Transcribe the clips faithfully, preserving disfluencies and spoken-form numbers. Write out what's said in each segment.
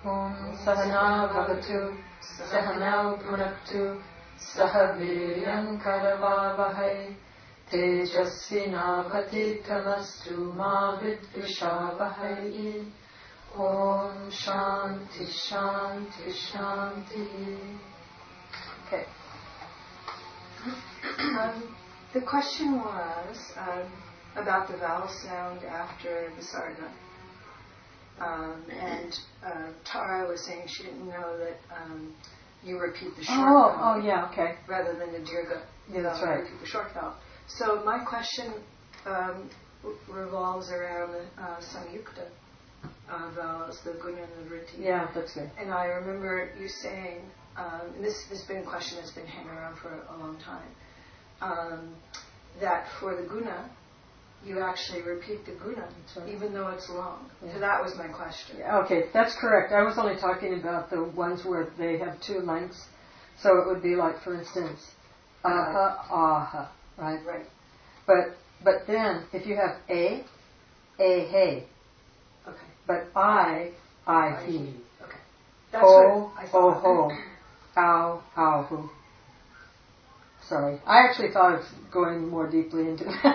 Om Sahana Bhavatu Sahanau Bhunaktu Sahaviryam Karavavahai Tejasvinavaditamastu Ma Vidvishavahai. Om Shanti Shanti Shanti. Okay. Um, the question was um, about the vowel sound after Visarga. Um, and uh, Tara was saying she didn't know that um, you repeat the short oh, vowel. Oh, yeah, okay. Rather than the dirgha. Yeah, that's right. Repeat the short vowel. So my question um, revolves around uh, Samyukta uh, vowels, the guna and the vritti. Yeah, that's good. And I remember you saying, um, and this has been a question that's been hanging around for a long time, um, that for the guna, you actually repeat the guna, right, even though it's long. Yeah. So that was my question. Yeah, okay, that's correct. I was only talking about the ones where they have two lengths. So it would be like, for instance, aha, aha, right? Right. But but then, if you have a, a, hey. Okay. But I, I, he. Okay. That's ho, what I ho, thought. ho. Ow, ow, who. Sorry. I actually thought of going more deeply into that.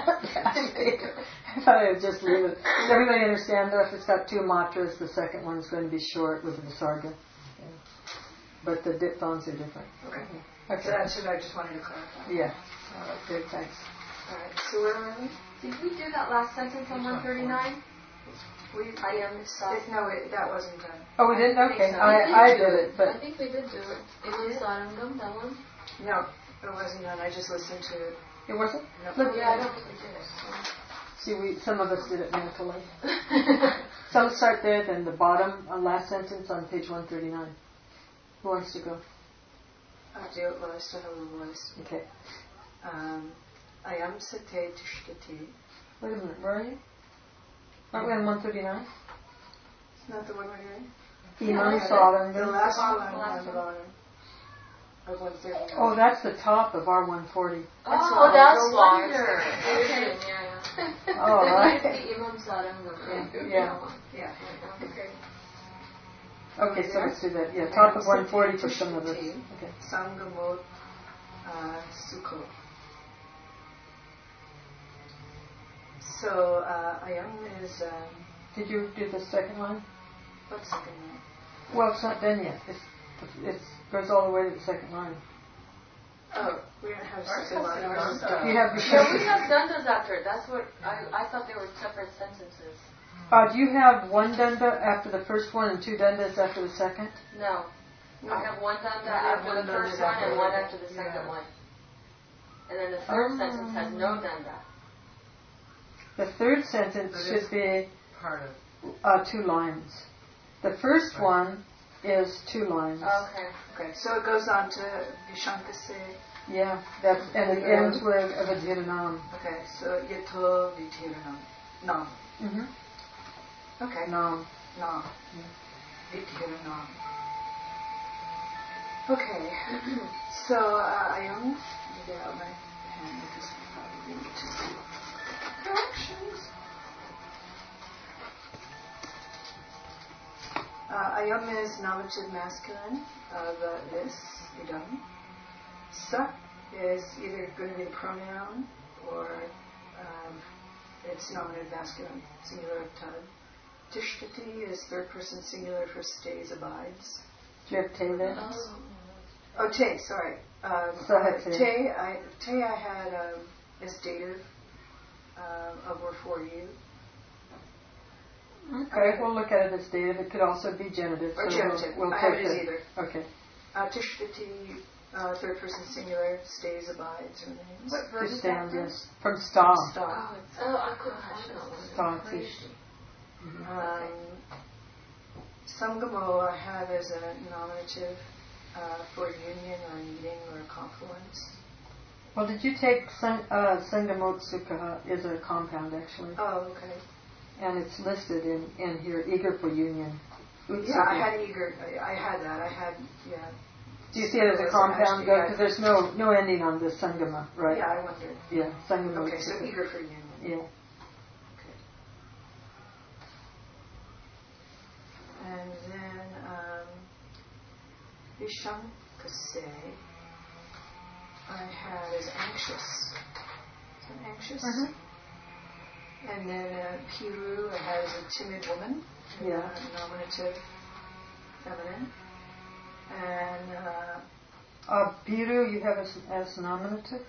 I thought I would just leave it. Does everybody understand, though, if it's got two matras, the second one's going to be short with the visarga. Yeah. But the diphthongs are different. Okay. Okay. So that's what I just wanted to clarify. Yeah. All right. Good, thanks. All right. So where are we? Did we do that last sentence on one thirty-nine? We, I am sorry. no, it, that wasn't done. Oh, we didn't? Okay. So. I, I did it, but... I think we did do it. It was Sarangam, that one? No, it wasn't done. I just listened to it. It wasn't? No. Look, yeah, I don't think we did it. So. See, we some of us did it mentally. Some start there, then the bottom, uh, last sentence on page one thirty-nine. Who wants to go? I'll do it while I still have a voice. Okay. Um, Ayam sate tishtati. Wait a minute, where are you? Aren't we on one thirty-nine? It's not the one we're doing? Imam Yeah, Salam. the last Oh, one last on the one. bottom of one thirty-nine. Oh, that's the top of our one forty. Oh, oh, that's no why. wonder. Okay. Yeah, yeah. All right. The Imam Sarangam. Yeah. Yeah. Okay. Okay, so let's do that. Yeah, top of one forty for some of us. Okay. Sangamot uh, Sukho. So, uh, Ayam is... Um, Did you do the second one? what's the second one? Well, it's not done yet. It's, it's goes all the way to the second line. Oh, we don't have second line. Ours is done. You have the Yeah, we have dandas after it. That's what I, I thought they were separate sentences. Uh, do you have one danda after the first one and two dandas after the second? No. No. I have one danda I have after one the first danda one after and the- one after the second yeah. one. And then the third Um, sentence has no danda. The third sentence That should is be part of uh, two lines. The first Right. one is two lines. Okay. Okay, so it goes on to Vishankase. Yeah, that's, and it ends with a vajjiranam. Okay, so Yato Vitiranam. Nam. Mm-hmm. Okay. Nam. Nam. Vitiranam. Okay. So, uh, Ayam, let me get out my pen because I probably need to do corrections. Uh, Ayam is nominative masculine of uh, this, idam. Sa is either going to be a pronoun or um, it's nominative masculine, singular of tad. Tishtati is third person singular for stays, abides. Do you have te there? Oh. Oh, te, sorry. Um, So uh, te. te, I, te I had um, as dative um, of or for you. Okay, we'll look at it as dative. It could also be genitive. Or so genitive. We'll, we'll I have take it as the- either. Okay. Uh, tishtati, uh, third person singular, stays, abides, remains. What verb Just is that stand, from? yes. From sta. Stop. Oh, it's, oh, I couldn't find that one. Sta, Crazy. tish. Um, Sangamo I have as a nominative uh, for union or meeting or confluence. Well, did you take sang, uh, Sangamotsukaha is a compound, actually. Oh, okay. And it's listed in, in here, eager for union. Yeah, I had eager. I, I had that. I had, yeah. Do you see it as a It was compound? actually, Because there's no no ending on the Sangama, right? Yeah, I wondered. Yeah, Sangama. Okay, so eager for union. Yeah. Okay. And then Vishankase, I had as anxious. Is that anxious? Mm-hmm. And then uh, Piru, I had as a timid woman. Yeah. Uh, nominative, feminine. And uh, Uh, Biru, you have as, as nominative?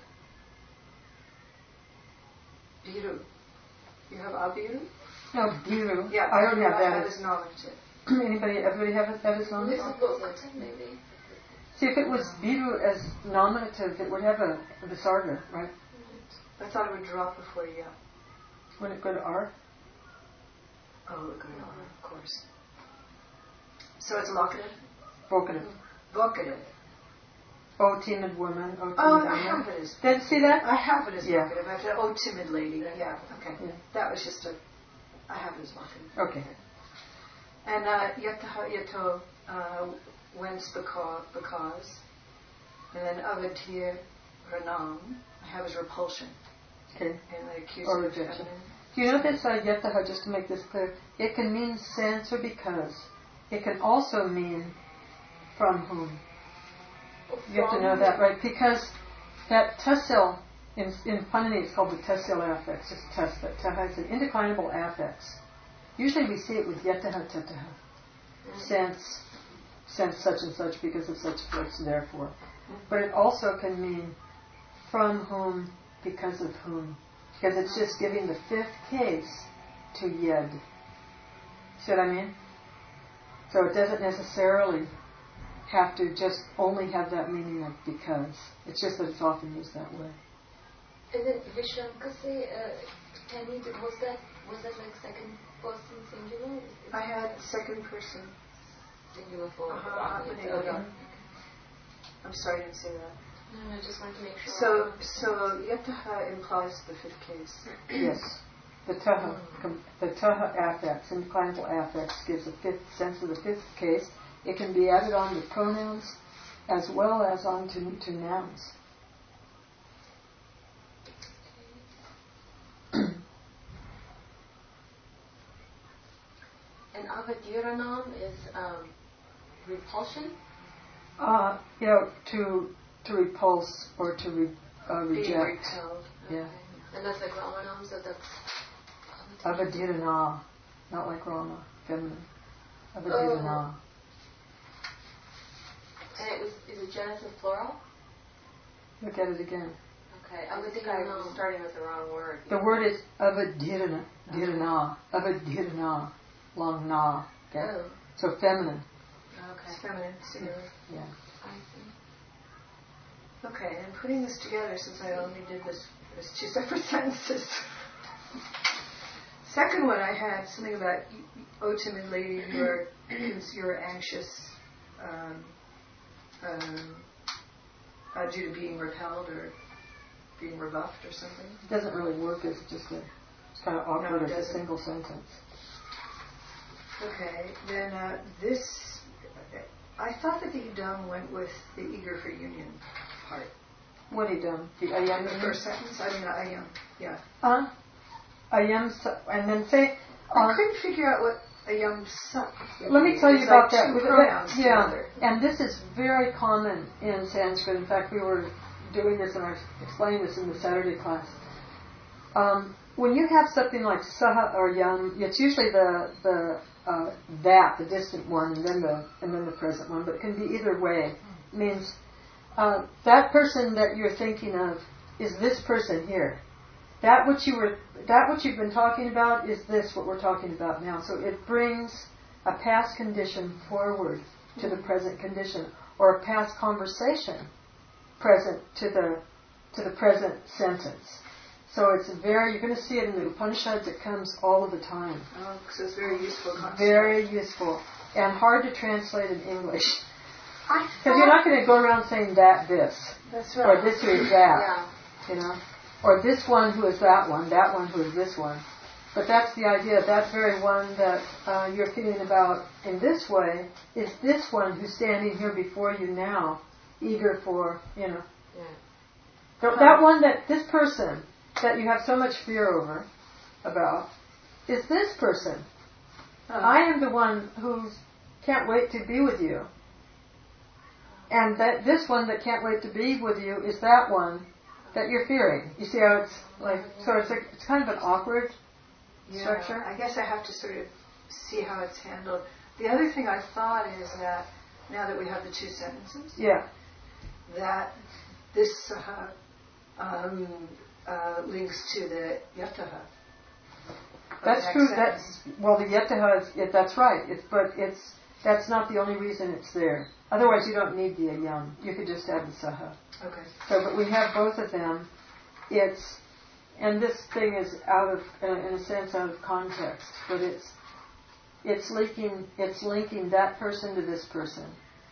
Biru. You have Abiru? No, Biru. Yeah, I don't have I that have as as nominative. Anybody, everybody have it, that as nominative? Maybe. See, if it was Biru as nominative, it would have a, a Visarga, right? I thought it would drop before yeah. Would it go to R? Oh, it would go to R, of course. So it's locative? Vocative. Vocative. Oh, timid woman. Oh, timid Oh, woman. I have it as. Did see that? I have it as Yeah. vocative. I said, oh, timid lady. Yeah, okay. Yeah. That was just a. I have it as vocative. Okay. And uh, yataha yato, uh, whence because, because. And then avatir ranam, I have as repulsion. Okay. And the accusative Or rejection. feminine. Do you know this uh, yataha, just to make this clear? It can mean since or because. It can also mean from whom. You have to know that, right? Because that tessil, in, in Panini it's called the tessil affix, it's test, that taha is an indeclinable affix. Usually we see it with yataha tataha. Since, since such and such, because of such, such, therefore. But it also can mean from whom, because of whom. Because it's just giving the fifth case to yed. See what I mean? So it doesn't necessarily have to just only have that meaning of because. It's just that it's often used that way. And then Vishankase, uh, Penny, was that was that like second person singular? I had second person. Singular for Uh-huh. okay. Okay. I'm sorry I didn't say that. No, I just wanted to make sure. So, so yataha implies the fifth case. Yes. The taha, com- the taha affix, indeclinable affix, gives a fifth sense of the fifth case. It can be added on to pronouns as well as on to, to nouns. And avadiranam is um, repulsion? Uh, you know, to to repulse or to re, uh, Being reject. repelled. Yeah. Okay. And that's like Ramanam, so that's. Avadirana, not like Rama, feminine. Avadirana. Oh. And it was, is it genitive plural? Look at it again. Okay, I would think I was starting with the wrong word. The word is avadirana, dirana, avadirana, long na. Okay? Oh. So feminine. Okay. It's feminine, singular. Yeah. I see. Okay, and putting this together, since I only did this as two separate sentences. Second one, I had something about, oh, timid lady, you're you're anxious um, um, uh, due to being repelled or being rebuffed or something. It doesn't really work as just a, it's kind of awkward No, it as a doesn't. single sentence. Okay, then uh, this, I thought that the Udam went with the eager for union part. What he done? The ayam. The first sentence, I mean, I am, yeah. Huh? Ayam, sa- and then say. I Um, couldn't figure out what a young son. Let me tell you It's about like that. two With- pronouns yeah, together. and this is very common in Sanskrit. In fact, we were doing this and I explained this in the Saturday class. Um, when you have something like saha or yam, it's usually the the uh, that, the distant one, and then the and then the present one. But it can be either way. It means uh, that person that you're thinking of is this person here. That what you were, that what you've been talking about is this what we're talking about now. So it brings a past condition forward to the present condition, or a past conversation present to the to the present sentence. So it's very, you're going to see it in the Upanishads. It comes all of the time. Oh, so it's very useful concept. Very useful and hard to translate in English I because you're not going to go around saying that this That's or right. this who is that. Yeah. You know, or this one who is that one, that one who is this one. But that's the idea. That very one that uh, you're feeling about in this way is this one who's standing here before you now, eager for, you know. Yeah. Th- that one that, this person that you have so much fear over, about, is this person. Oh. I am the one who can't wait to be with you. and that this one that can't wait to be with you is that one that you're fearing. You see how it's like, so it's like, it's kind of an awkward yeah, structure. I guess I have to sort of see how it's handled. The other thing I thought is that now that we have the two sentences, Yeah. that this saha um, uh, links to the yataha. That's true. That's well, the yetaha is it, that's right. It's but it's that's not the only reason it's there. Otherwise, you don't need the ayam. You could just have the saha. Okay. So, but we have both of them. It's and this thing is out of, uh, in a sense, out of context. But it's it's linking it's linking that person to this person.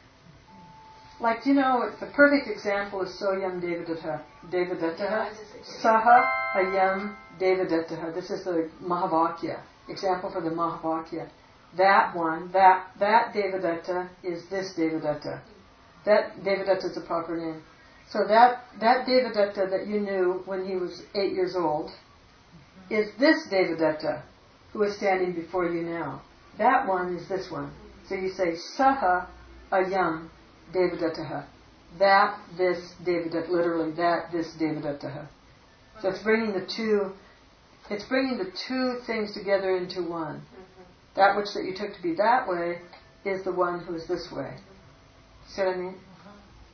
Like, you know, the perfect example is Soyam Devadatta. Devadatta. Saha Ayam Devadatta. This is the Mahavakya. Example for the Mahavakya. That one, that that Devadatta is this Devadatta. That Devadatta is a proper name. So that, that Devadatta that you knew when he was eight years old is this Devadatta who is standing before you now. That one is this one. So you say Saha Ayam Devadattaha. That, this, Devadatta, literally, that, this, Devadattaha. So it's bringing the two, it's bringing the two things together into one. Mm-hmm. That which that you took to be that way is the one who is this way. See what I mean? Mm-hmm.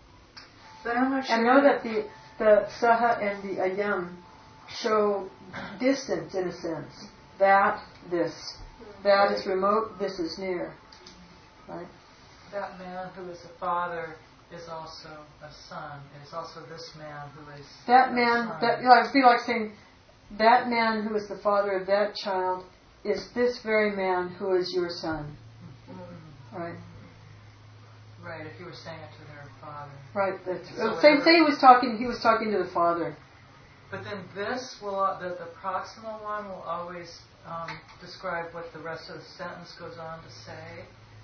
But I'm not sure. And know that the, the Saha and the Ayam show distance in a sense. That, this. That is remote, this is near. Right? That man who is a father is also a son. It is also this man who is that man. Son. That you know, it'd be like saying that man who is the father of that child is this very man who is your son. Mm-hmm. Right. Right. If you were saying it to their father. Right. That's so say, say he was talking. He was talking to the father. But then this will the, the proximal one will always um, describe what the rest of the sentence goes on to say.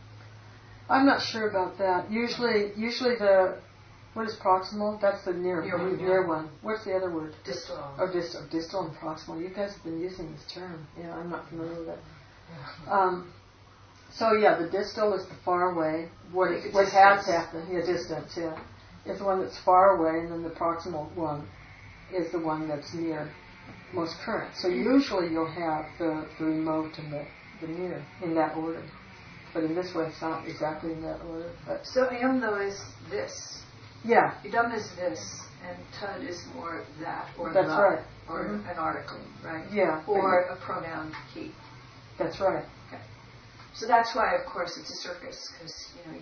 I'm not sure about that. Usually, usually the what is proximal? That's the near near, one. Near one. What's the other word? Distal. Oh, distal. Distal and proximal. You guys have been using this term. Yeah, I'm not familiar with that. Yeah. Um, so yeah, the distal is the far away. What is, what has happened? Yeah, distance. Yeah, it's the one that's far away, and then the proximal one is the one that's near, most current. So usually you'll have the, the remote and the, the near in that order. But in this way, it's not exactly in that order. But so Am though is this. Yeah. Idam is this, and Tud is more that, or That's the, right. or Mm-hmm. an article, right? Yeah. Or a pronoun he. That's right. Okay. So that's why, of course, it's a circus, because you know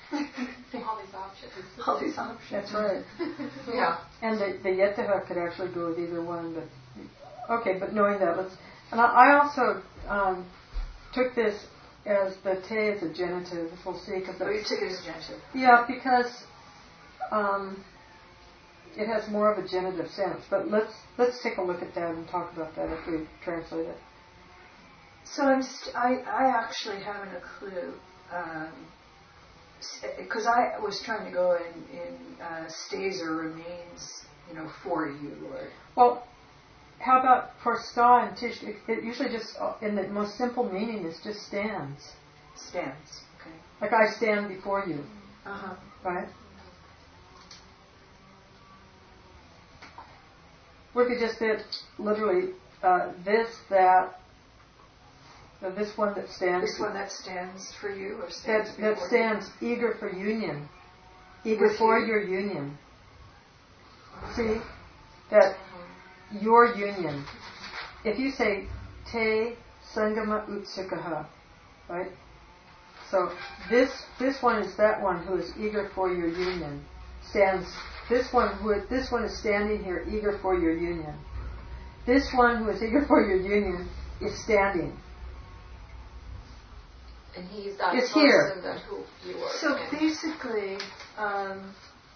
you all these options. all these options. That's right. Yeah. And the the yetaha could actually go with either one, but okay. But knowing that, let's. And I, I also um, took this as the te is a genitive. We'll see. Cause oh, you took it as genitive. Yeah, because um, it has more of a genitive sense. But let's let's take a look at that and talk about that if we translate it. So I'm st- I I actually haven't a clue. Because um, I was trying to go in, in uh, stays or remains, you know, for you, or well, how about for sta and tish? It, it usually just, in the most simple meaning, is just stands. stands. Okay. Like I stand before you. Uh huh. Right? We could just say literally uh, this, that, uh, this one that stands. This one that stands for you, or stands that, that stands you? eager for union, eager With for you? your union. See that your union. If you say te sangama utsukaha, right? So this this one is that one who is eager for your union. Stands this one who is, this one is standing here eager for your union. This one who is eager for your union is standing. And he's that it's person here. that who you are. So basically, um,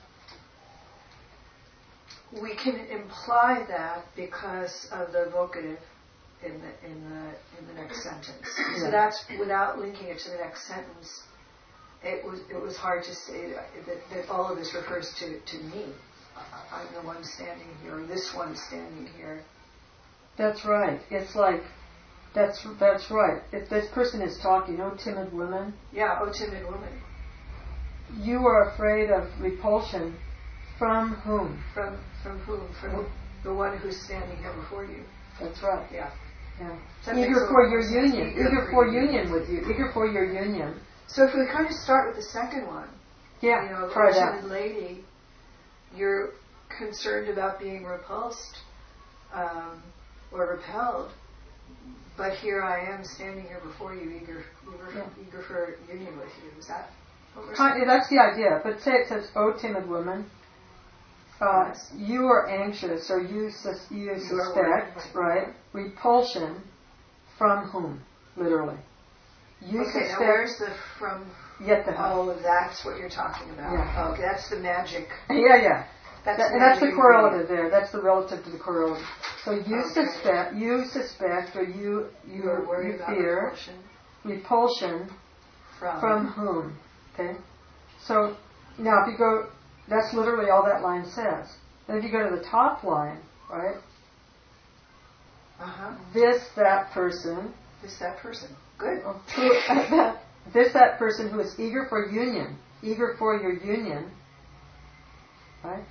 we can imply that because of the vocative in the in the in the next sentence. Yeah. So that's without linking it to the next sentence. It was it was hard to say that, that, that all of this refers to, to me. I, I'm the one standing here, or this one standing here. That's right. It's like that's that's right. If this person is talking, oh timid women. Yeah, oh timid woman. you are afraid of repulsion from whom? From from whom? From the one who's standing here before you. That's right. Yeah. Yeah. That makes Eager a for lot your more sense. union. Eager Eager for for your union with you. Eager for your union. So if we kind of start with the second one, Yeah. you know, Try the that. timid lady, you're concerned about being repulsed um, or repelled, but here I am standing here before you, eager, eager, Yeah. eager for union with you. Is that what we're Kind- saying? That's the idea. But say it says, "O timid woman, uh, Yes. you are anxious or you sus- you are suspect, worried. right? Repulsion from whom? Literally. You Okay, now suspect where's the from? yet the Oh, that's what you're talking about. Yeah. Oh, okay, that's the magic. Yeah, yeah. That's, That, the and that's the magic correlative there. That's the relative to the correlative. So you Okay. suspect, you suspect, or you you, You are worried you about fear repulsion repulsion from. from whom? Okay. So now if you go, that's literally all that line says. Then if you go to the top line, right? Uh-huh. This that person, Who's that person? Good. who, this that person who is eager for union, eager for your union, right?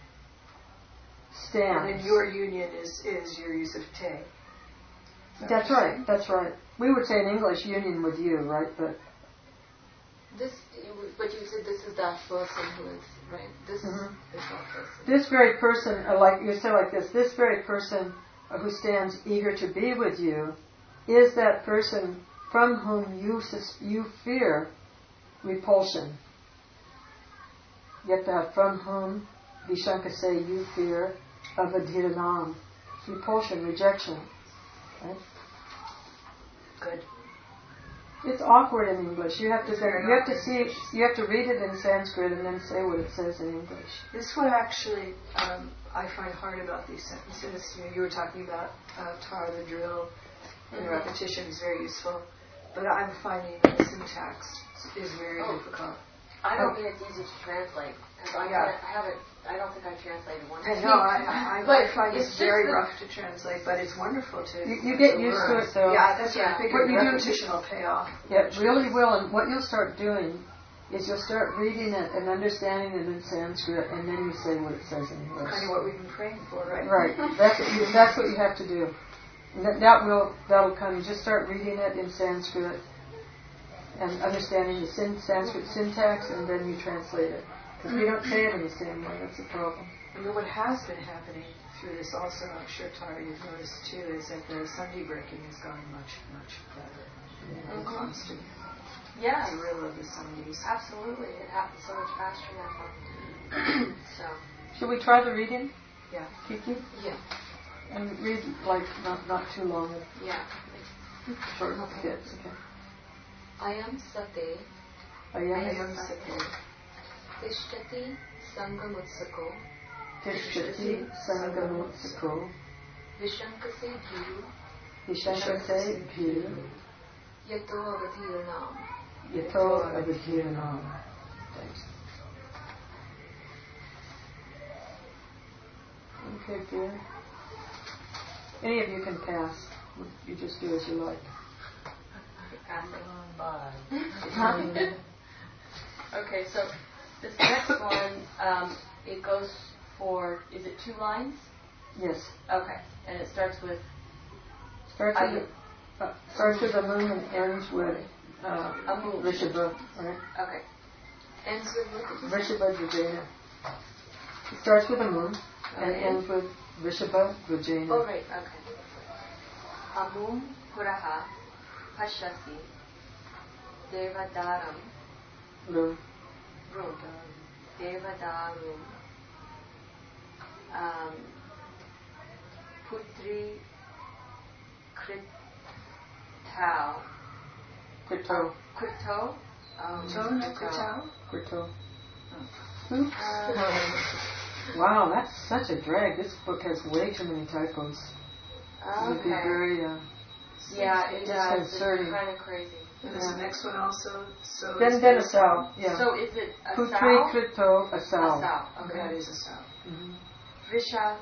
Stands. And then your union is, is your use of te. Is that That's what you're right. That's right. We would say in English union with you, right? But This, but you said this is that person who is, right? This Mhm. is that person. this very person, uh, like you say like this, this very person uh, who stands eager to be with you, is that person from whom you sus- you fear repulsion. You have to have from whom Vishanka say you fear avadhiranam, repulsion, rejection. Right? Good. It's awkward in English. You have to It's then, very you have to awkward. see you have to read it in Sanskrit and then say what it says in English. This is what actually um, I find hard about these sentences. You know, you were talking about uh, Tara, the drill, and the repetition is very useful. But I'm finding that the syntax is very Oh. difficult. I don't think it's easy to translate because I, Yeah. can't- I haven't. I don't think I translated one. I know, I, I, But I find it's this just very the- rough to translate, but it's wonderful to. You- you get to used learn. to it, though. Yeah, that's what Yeah. I figured. What you do- Repetition will pay off. Yeah, it really will. And what you'll start doing is you'll start reading it and understanding it in Sanskrit, and then you say what it says in English. Kind of what we've been praying for, right? Right. That's what you, that's what you have to do. And that, that will that will come. You just start reading it in Sanskrit and understanding the syn- Sanskrit syntax, and then you translate it. Because we don't say it in the same way. That's the problem. You know what has been happening through this also, I'm sure Tara you've noticed too, is that the Sunday breaking has gone much, much better. You know, the constant Yes, drill of the Sundays. absolutely. It happens so much faster now. So Should we try the reading, Yeah. Kiki? yeah, And read like not not too long, yeah. short bits. Okay. Ayam sate Ayam Ayam sate tishtati sangamutsako tishtati sangamutsako vishankase bhiru vishankase bhiru yato avadhiranam. yato avadhiranam. Thanks. Okay, dear. Any of you can pass. You just do as you like. Going by. Okay, so this next one, um, it goes for, is it two lines? Yes. Okay, and it starts with, Starts I- with, uh, starts with the moon and ends with uh, A moon. Rishabha, right? okay, Ends with what did you say? Rishabha Vijayana. It starts with the moon and Okay. ends with Rishabha Vijayana. oh right, okay. Amum puraha pashasi devadaram Rum. rum devadarum um, putri kritau Krito. krito um, Tone, Kritau? Krito. Uh, Wow, that's such a drag. This book has way too many typos. It would be okay. very. Uh, Yeah, it does. It's Disconcerting. kind of crazy. And this next one also. So then is then a this- sow. Yeah. So is it a Putri sow? Krito, a A sow. sow. Okay. That is a sow. Mhm. Vrisha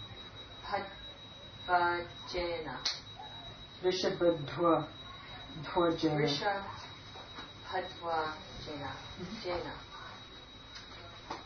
Padvajena. Rishabha Dhwa. Dhwa Jana. Vrisha Padvajena. Jena.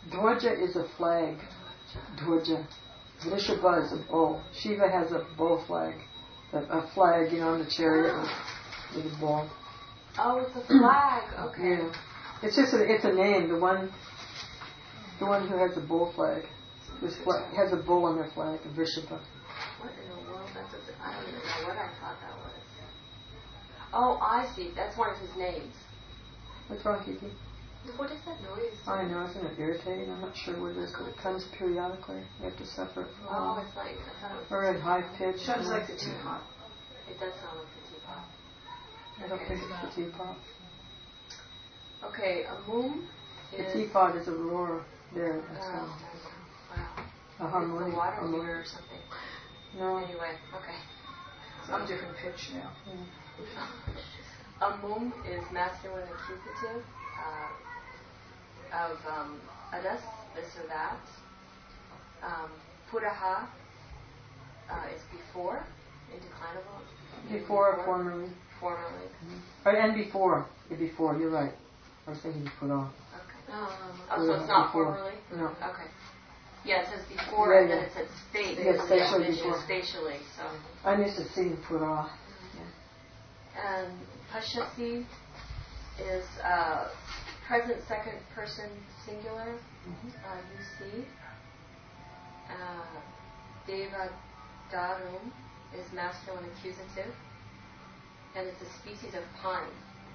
Dwarja is a flag. Dwarja. Vrishabha is a bull. Shiva has a bull flag. A, a flag, you know, on the chariot with, with a bull. Oh, it's a flag. Okay. Yeah. It's just a, it's a name. The one, the one who has a bull flag, this flag, has a bull on their flag, Vrishabha. What in the world? That's a, I don't even know what I thought that was. Oh, I see. That's one of his names. What's wrong, Kiki? What is that noise? I know, isn't it irritating? I'm not sure what it is, but it comes periodically. You have to suffer from Oh, it's like, I thought it was... or in high pitch. Sounds like the teapot. It does sound like the teapot. I don't think it's the teapot. Okay, a moon The is... teapot is a roar there. That's Oh, a, wow. a It's a harmonic. water harmonic. heater or something. No. Anyway, okay. Some different pitch now. Yeah. A mum is masculine accusative uh, of um, adas, this or that. Um, puraha uh, is before, indeclinable. Before or formerly. Formerly. Mm-hmm. Right, and before. Yeah, before, you're right. I was thinking put on. Okay. Um, oh, so it's not before. formerly? No. Okay. Yeah, it says before Yeah, and then yeah. it says space. Yes, spatially yeah, before. Spatially, so. I'm used to seeing put on. And Pashasi is uh, present second person singular, Mm-hmm. uh, you see. Uh, Deva Darum is masculine accusative, and it's a species of pine.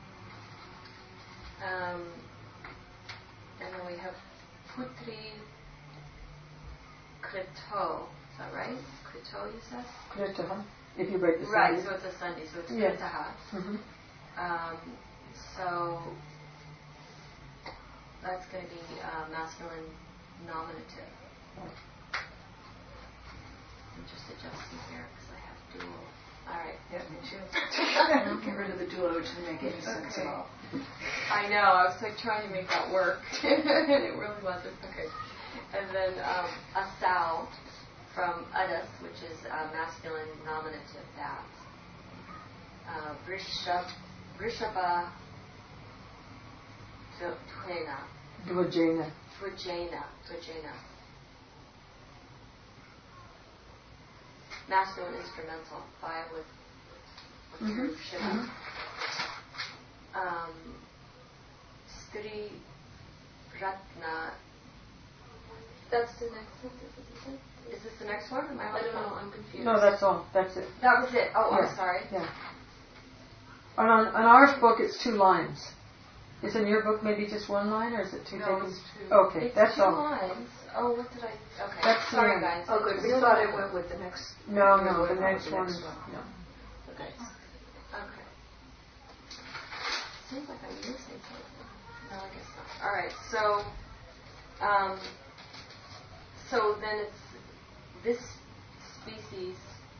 Um, and then we have Putri Krito, is that right? Krito, you said? Kritaha. If you break the Right, sandwich. so it's a Sunday, so it's Yeah. Kritaha. Mm-hmm. Um, so that's going to be uh, masculine nominative. I'm just adjusting here because I have dual. All right. Yeah, me too. Get rid of the dual, which doesn't make any sense at all. I know. I was like trying to make that work, and it really wasn't. Okay. And then um, asal from adas, which is uh, masculine nominative. That. Uh, Vrishab, Vrishabha Tvena. Dvajena. Dvajena. Dvajena. Masculine instrumental. Five with, with Mm-hmm. Shiva. Mm-hmm. Um, Stri Ratna. That's the next sentence, isn't it? Is this the next one? Am I, I don't know. I'm confused. No, that's all. That's it. That was it. Oh, Yeah. I'm sorry. Yeah. And on, on our book, it's two lines. Is in your book maybe just one line, or is it two No, pages? it's two. Okay, It's that's two all. lines. Oh, what did I? Okay. That's sorry, the- guys. Oh, good. We No, thought no. it went with the next. No, we no, went the on next with the one. next is- one. No. Okay. Okay. Seems like I'm missing something. No, I guess not. All right. So, um, so then it's this species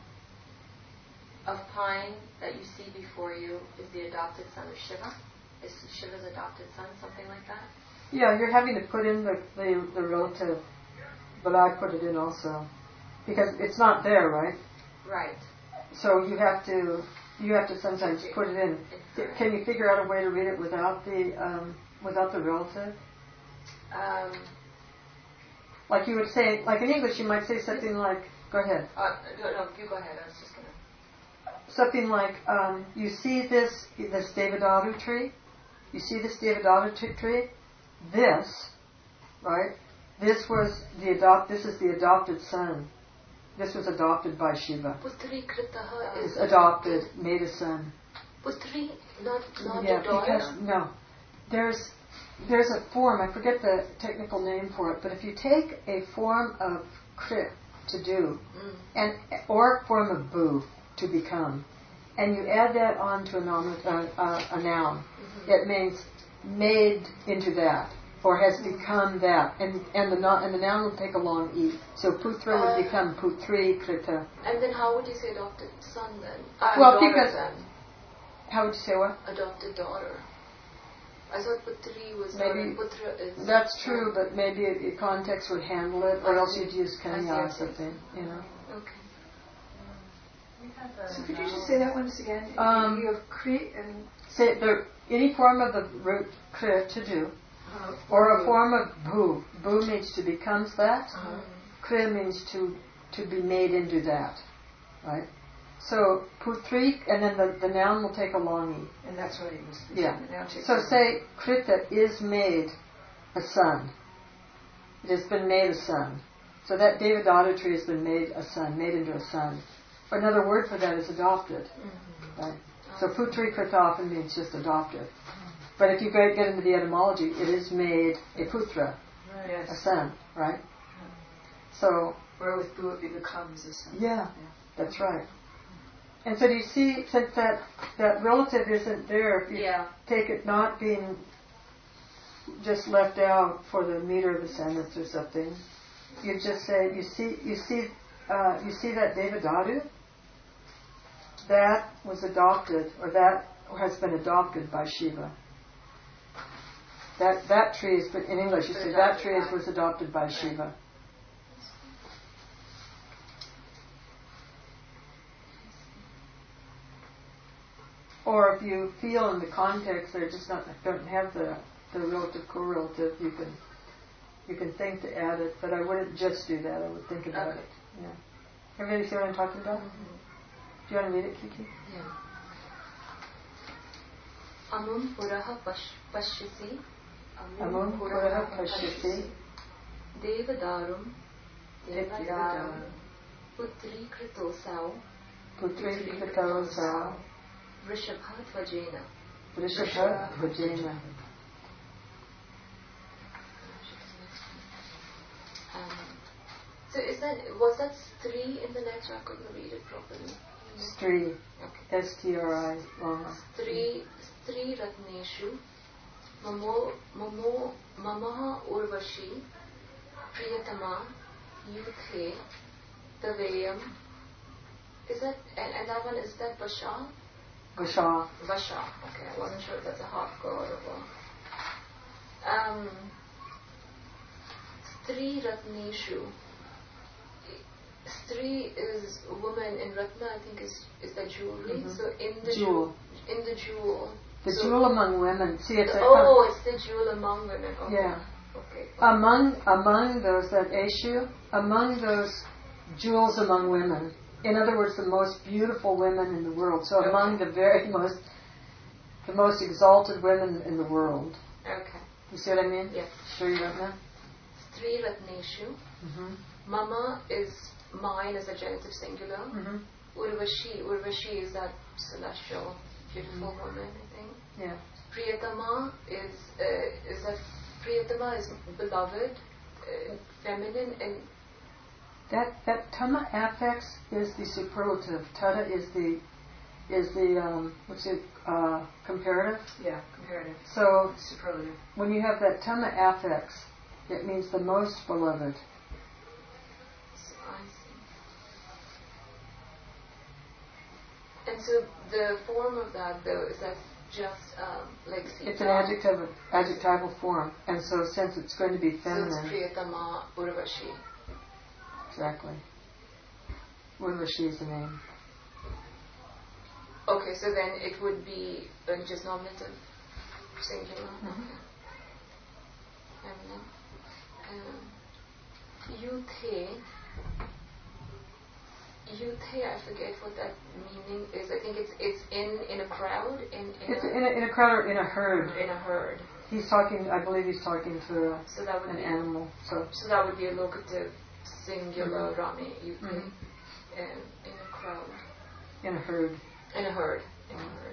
of pine that you see before you is the adopted son of Shiva. Is Shiva's adopted son, something like that? Yeah, you're having to put in the, the, the relative, but I put it in also. Because it's not there, right? Right. So you have to you have to sometimes put it in. Can you figure out a way to read it without the um, without the relative? Um, Like you would say, like in English, you might say something like, go ahead. uh, no, no, you go ahead. I was just gonna. Something like, um, you see this this Devadaru tree? You see this Devadaru t- tree? This, right? This was the adopt. This is the adopted son. This was adopted by Shiva. Putri Kritaha Is adopted, made a son. Putri, not not Yeah, a daughter. because no, there's there's a form. I forget the technical name for it, but if you take a form of Krit to do, Mm. and or a form of Bu to become, and you add that on to a, noun, uh, uh, a noun, Mm-hmm. it means made into that or has become that, and and the no, and the noun will take a long e. So Putra Uh, would become Putri Krita. And then how would you say adopted son then? Uh, Well, daughter because- then. How would you say what? Adopted daughter. I thought Putri was Maybe- daughter. Putra is. That's true, but maybe a, a context would handle it, or I else see. you'd use I Kanya see, I or see. something, you know. Okay. We had that So in could you our just say that once again? Um, you have Crete and Say the any form of the root Krit to do, Uh, Or a form of bhu. Bhu means to becomes that. Uh-huh. Kri means to to be made into that. Right? So putri, and then the, the noun will take a long e. And that's what he was. Yeah. Now takes So it. say Krita is made a son. It has been made a son. So that Devadatta tree has been made a son, made into a son. Or another word for that is adopted. Mm-hmm. Right? So putri krita often means just adopted. But if you go- get into the etymology, it is made a putra, Right. Yes. a son, right? So, Where with bhu it becomes a son. yeah, that's right. And so do you see, since that, that relative isn't there, if you Yeah. take it not being just left out for the meter of the sentence or something, you just say, you see, you see, uh, you see that Devadatta? That was adopted, or that has been adopted by Shiva. That that tree has been, in English, you say that tree is- was adopted by Shiva. Or if you feel in the context they just not don't have the, the relative correlative, you can you can think to add it, but I wouldn't just do that. I would think about Okay. it. Yeah. Everybody see what I'm talking about? Do you want to read it, Kiki? Yeah. Amum puraha pash- pashyasi. Amum puraha pashyasi. Devadarum. Devadarum. Devadarum. Putri kritosau. Putri Kritosau. Vrishabha Dvajena. Vrishabha Bhajena. Um, so is that, was that three in the letter? I couldn't read it properly. Stri. Okay. S T R I. Lama. Stri, Stri Ratneshu. Mamo, Mamo, Mamaha Urvashi. Priyatama. Yuthe. Taveyam. Is that, and, and that one, is that Vasha? Vasha. Vasha. Okay, I wasn't sure if that's a half god or what. Um, Stri Ratneshu. Stri is woman, in Ratna I think is is the jewelry. Mhm. So in the Jewel. ju- in the jewel. The so jewel among women. See, it's a oh, it's the jewel among women. Okay. Yeah. Okay. Among among those that Eshu, among those jewels among women. In other words, the most beautiful women in the world. So Okay. among the very most, the most exalted women in the world. Okay. You see what I mean? Yes. Sure you don't know? Stri Ratneshu. Mm-hmm. Mama is mine as a genitive singular. Mm-hmm. Urvashi. Urvashi is that celestial, beautiful Mm-hmm. woman, I think. Yeah. Priyatama is uh, is that Priyatama is beloved, uh, feminine, and That that tama affix is the superlative. Tada is the is the um, what's it uh, comparative. Yeah, comparative. So Superlative. when you have that tama affix, it means the most beloved. so I see. And so the form of that though is that just um, like Sita. It's an adjective adjectival form, and so since it's going to be So it's feminine, Priyatama Urvashi. exactly. Urvashi is the name. Okay, so then it would be uh, just nominative, singular. Mhm. Okay. Feminine. Um, Yuthe. Yuthe, I forget what that meaning is. I think it's it's in in a crowd, in in, It's a, in a, in a crowd or in a herd. in a herd. He's talking. I believe he's talking to a, So that would an be animal. So so that would be a locative singular rami. Yuthe, Mhm. um, in a crowd, in a herd. in a herd, in a herd.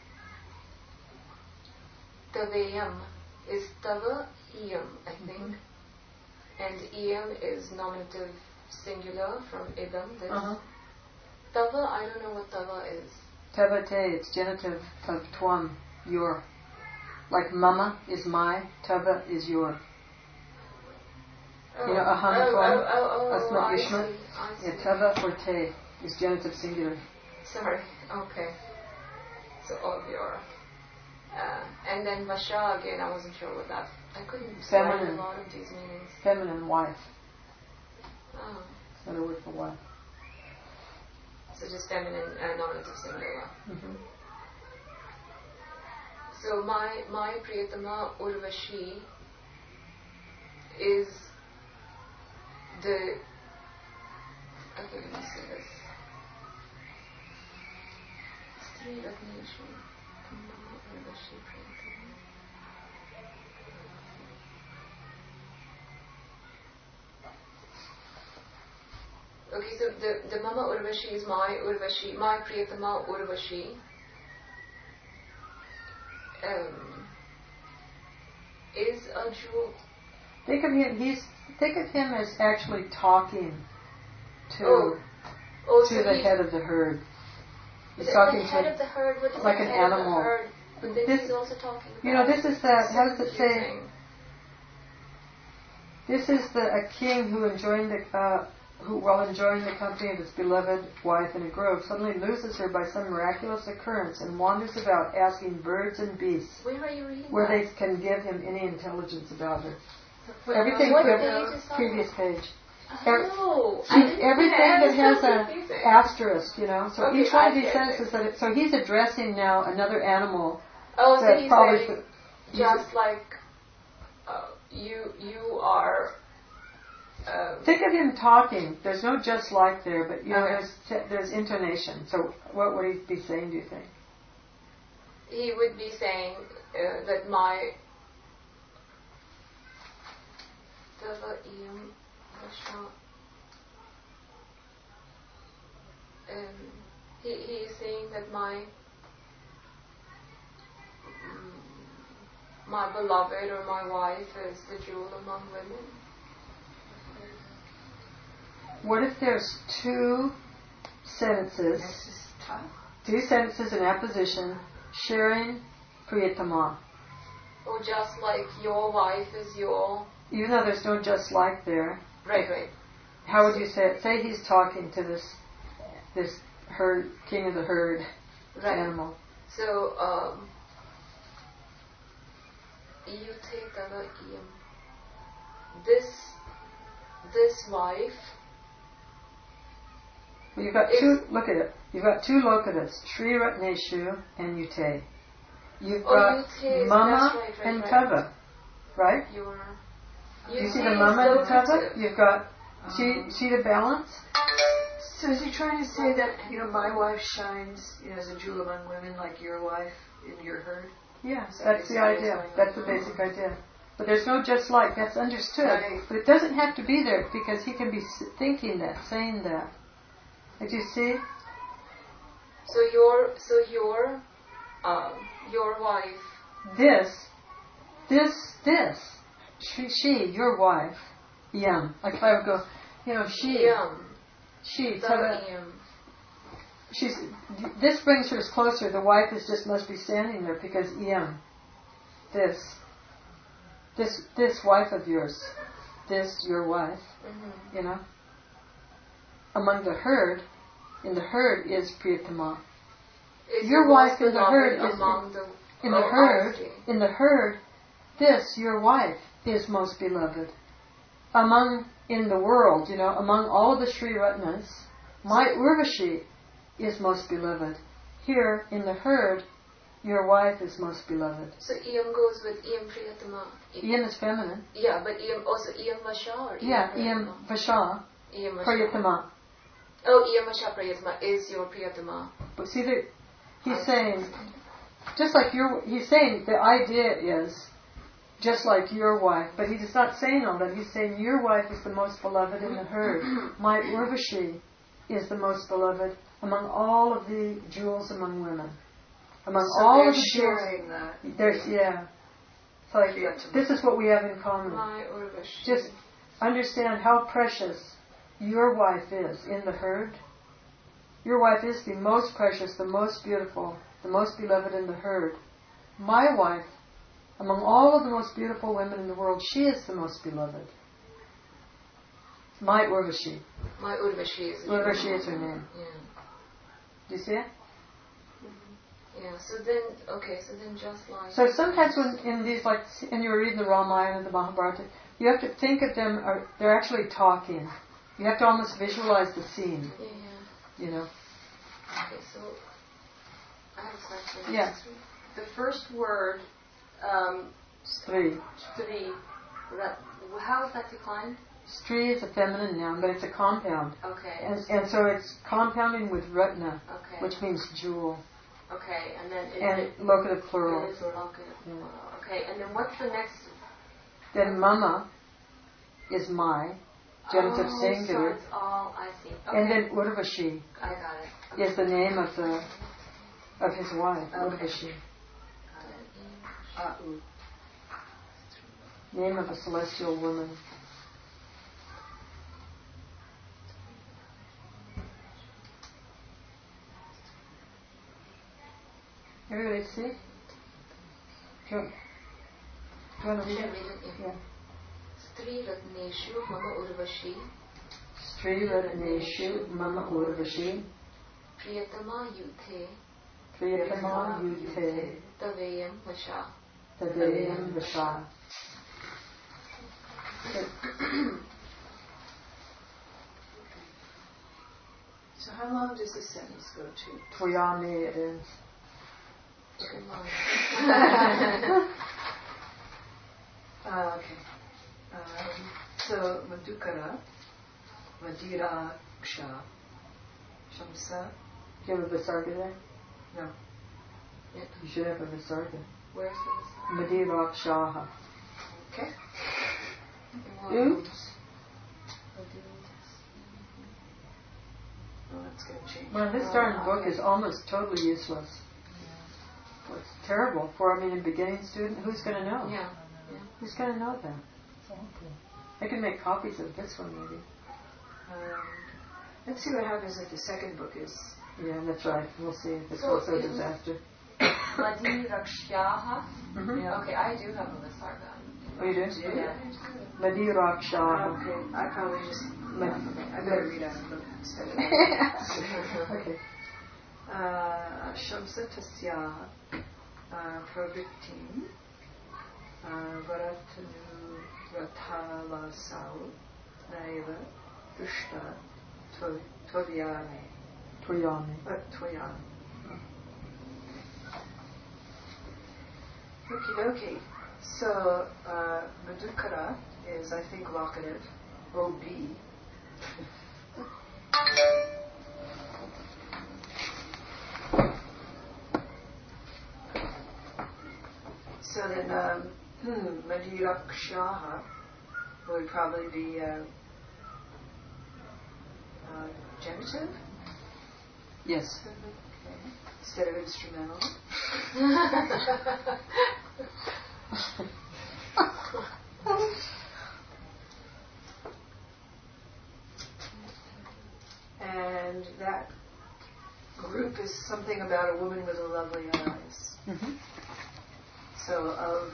Taveyam is tava iyam, I think. And iyam is nominative singular from idam. This. Uh-huh. Tava, I don't know what tava is. Tavate, it's genitive of twam, your. Like mama is my, tava is your. Oh, You know, aham, oh, tvam, oh, oh, oh, asma, I yishma. see, I see. Yeah, tava or te is genitive singular. Sorry, okay. So of your. Uh, and then Vasha again, I wasn't sure what that. I couldn't find Feminine. a lot of these meanings. Feminine, wife. Oh. It's another word for wife. So just feminine, uh, nominative singular. Mm-hmm. So my my Priyatama Urvashi is the, okay, let me see this. Stri Ratneshu, Mama Urvashi Priyatama. Okay, so the, the Mama Urvashi is my Urvashi, my Priyatama Urvashi. Um, is a jewel. Think of him. He's think of him as actually talking to Oh. Oh, to so the he's, head of the herd. He's the, talking the head to of the herd, what is like the an head animal. Of the herd? But then This- he's also talking about you know, this is the so how does it say? confusing. This is the a king who enjoying the uh, who while enjoying the company of his beloved wife in a grove suddenly loses her by some miraculous occurrence and wanders about asking birds and beasts Where are you reading where that? they can give him any intelligence about her. But Everything What pre- page is that? previous page. Oh, I See, didn't everything yeah, that it's has so a confusing. asterisk, you know. So Okay, each one of I these get sentences it. that it, so he's addressing now another animal Oh, so that he's probably saying just like uh, you you are. Um, think of him talking. There's no just like there, but you know Okay. there's there's intonation. So what would he be saying? Do you think? he would be saying uh, that my Tava iyam Vasha. Um, he he is saying that my mm, my beloved or my wife is the jewel among women. What if there's two sentences, This is tough. two sentences in apposition, sharing Priyatama? Or just like your wife is your Even though there's no just like there, right, right. how would you say it? Say he's talking to this this herd, king of the herd Right. animal. So um, you take the iyam. This this wife. Well, you've got Is- two. Look at it. You've got two locatus, Sri Ratneshu and Yute. You've Oh, got Yute is- Mama that's right, right, and right. Tava, right? Your Do you Yute see the is Mama and the Tava? locative. You've got. See, Um, see the balance? So is he trying to say that, you know, my wife shines, you know, as a jewel among women like your wife in your herd? Yes, So that's the basically it's idea. going That's the on. basic idea. But there's no just like. That's understood. Right. But it doesn't have to be there because he can be s- thinking that, saying that. Did you see? So your so your um, your wife. This, this, this. She, she your wife, Yam. Like if I would go, you know, she, Iyam. she, The Tava, iyam. she's, this brings her closer. The wife is just must be standing there because Yam. This, this, this wife of yours, this your wife, Mm-hmm. you know. Among the herd, in the herd is Priyatama. Is Your the wife most in the beloved herd is among the In the oh, I herd, see. in the herd, this your wife is most beloved. Among in the world, you know, among all of the Sri Ratnas, my Urvashi is most beloved. Here in the herd, your wife is most beloved. So iyam goes with iyam priyatama. Iyam is feminine. Yeah, but iyam also iyam vasha or iyam Yeah, priyatama? Iyam Vasha, Iyam vasha. Priyatama. Oh, iyam vasha priyatama is your priyatama. But see that he's I see. saying, just like your, he's saying the idea is just like your wife, but he's not saying all that. He's saying your wife is the most beloved in the herd. My Urvashi is the most beloved among all of the jewels among women. Among So all they're of the jewels, sharing that. there's yeah. It's like Priyatama. this is what we have in common. My urvashi. Just understand how precious your wife is in the herd. Your wife is the most precious, the most beautiful, the most beloved in the herd. My wife, among all of the most beautiful women in the world, she is the most beloved. My Urvashi. My urvashi is. Urvashi is her name. Yeah. Do you see it? Yeah. So then, okay. So then, just like. So sometimes when in these, like, and you were reading the Ramayana and the Mahabharata, you have to think of them, or they're actually talking. You have to almost visualize the scene, Yeah, yeah. you know. Okay, so I have a question. Yeah. The first word, um, Three. three, That, how is that declined? Stri is a feminine noun, but it's a compound. Okay. And, and so it's compounding with ratna, Okay. which means jewel. Okay, and then is And it locative plural. It is locative Yeah. plural. Okay, and then what's the next? Then mama is my, genitive oh, singular. So it's all, I see. Okay. And then Urvashi I got it. Okay. is the name of the of his wife, Okay. Urvashi. Got it. A'u. Name of a celestial woman. Everybody see? Do you, want- do you want to read it? Yeah. Stri ratneshu mama urvashi Stri ratneshu mama urvashi priyatama yuthe priyatama yuthe taveyam vasha. tadeyam vasha. So how long does this sentence go to? Tvayami it ends. uh, okay. Um, so Madhukara, Madhiraksha, Shamsa. Do you have a Visarga there? No. You should have a Visarga. Where's the Madhirakshaha. Okay. Oops. Well, that's going to change. Well, this darn book is almost totally useless. Well, it's terrible for, I mean, a beginning student. Who's going to know? Yeah. Who's going to know that? I can make copies of this one, maybe. Um, let's see what happens if the second book is. Yeah, that's right. We'll see if it's So also a is- disaster. Madhirakshaha? Mm-hmm. Yeah. Okay, I do have a Visarga. Oh, you do? Yeah. Madhirakshaha. Okay, I probably just. Mad- Okay, I better read out of the book instead of. Okay. Uh, Shamsa Tasya uh, Pravrittim uh, Varatanu Rathalasau Naiva Dushta Tvavyame Tvayami. Tvayami. Okie dokie. So uh, Madhukara is, I think, locative. O B. So then, um, hmm, Madhirakshaha would probably be uh, uh, genitive. Yes. Okay. Instead of instrumental. And that group is something about a woman with a lovely eyes. Mm-hmm. So of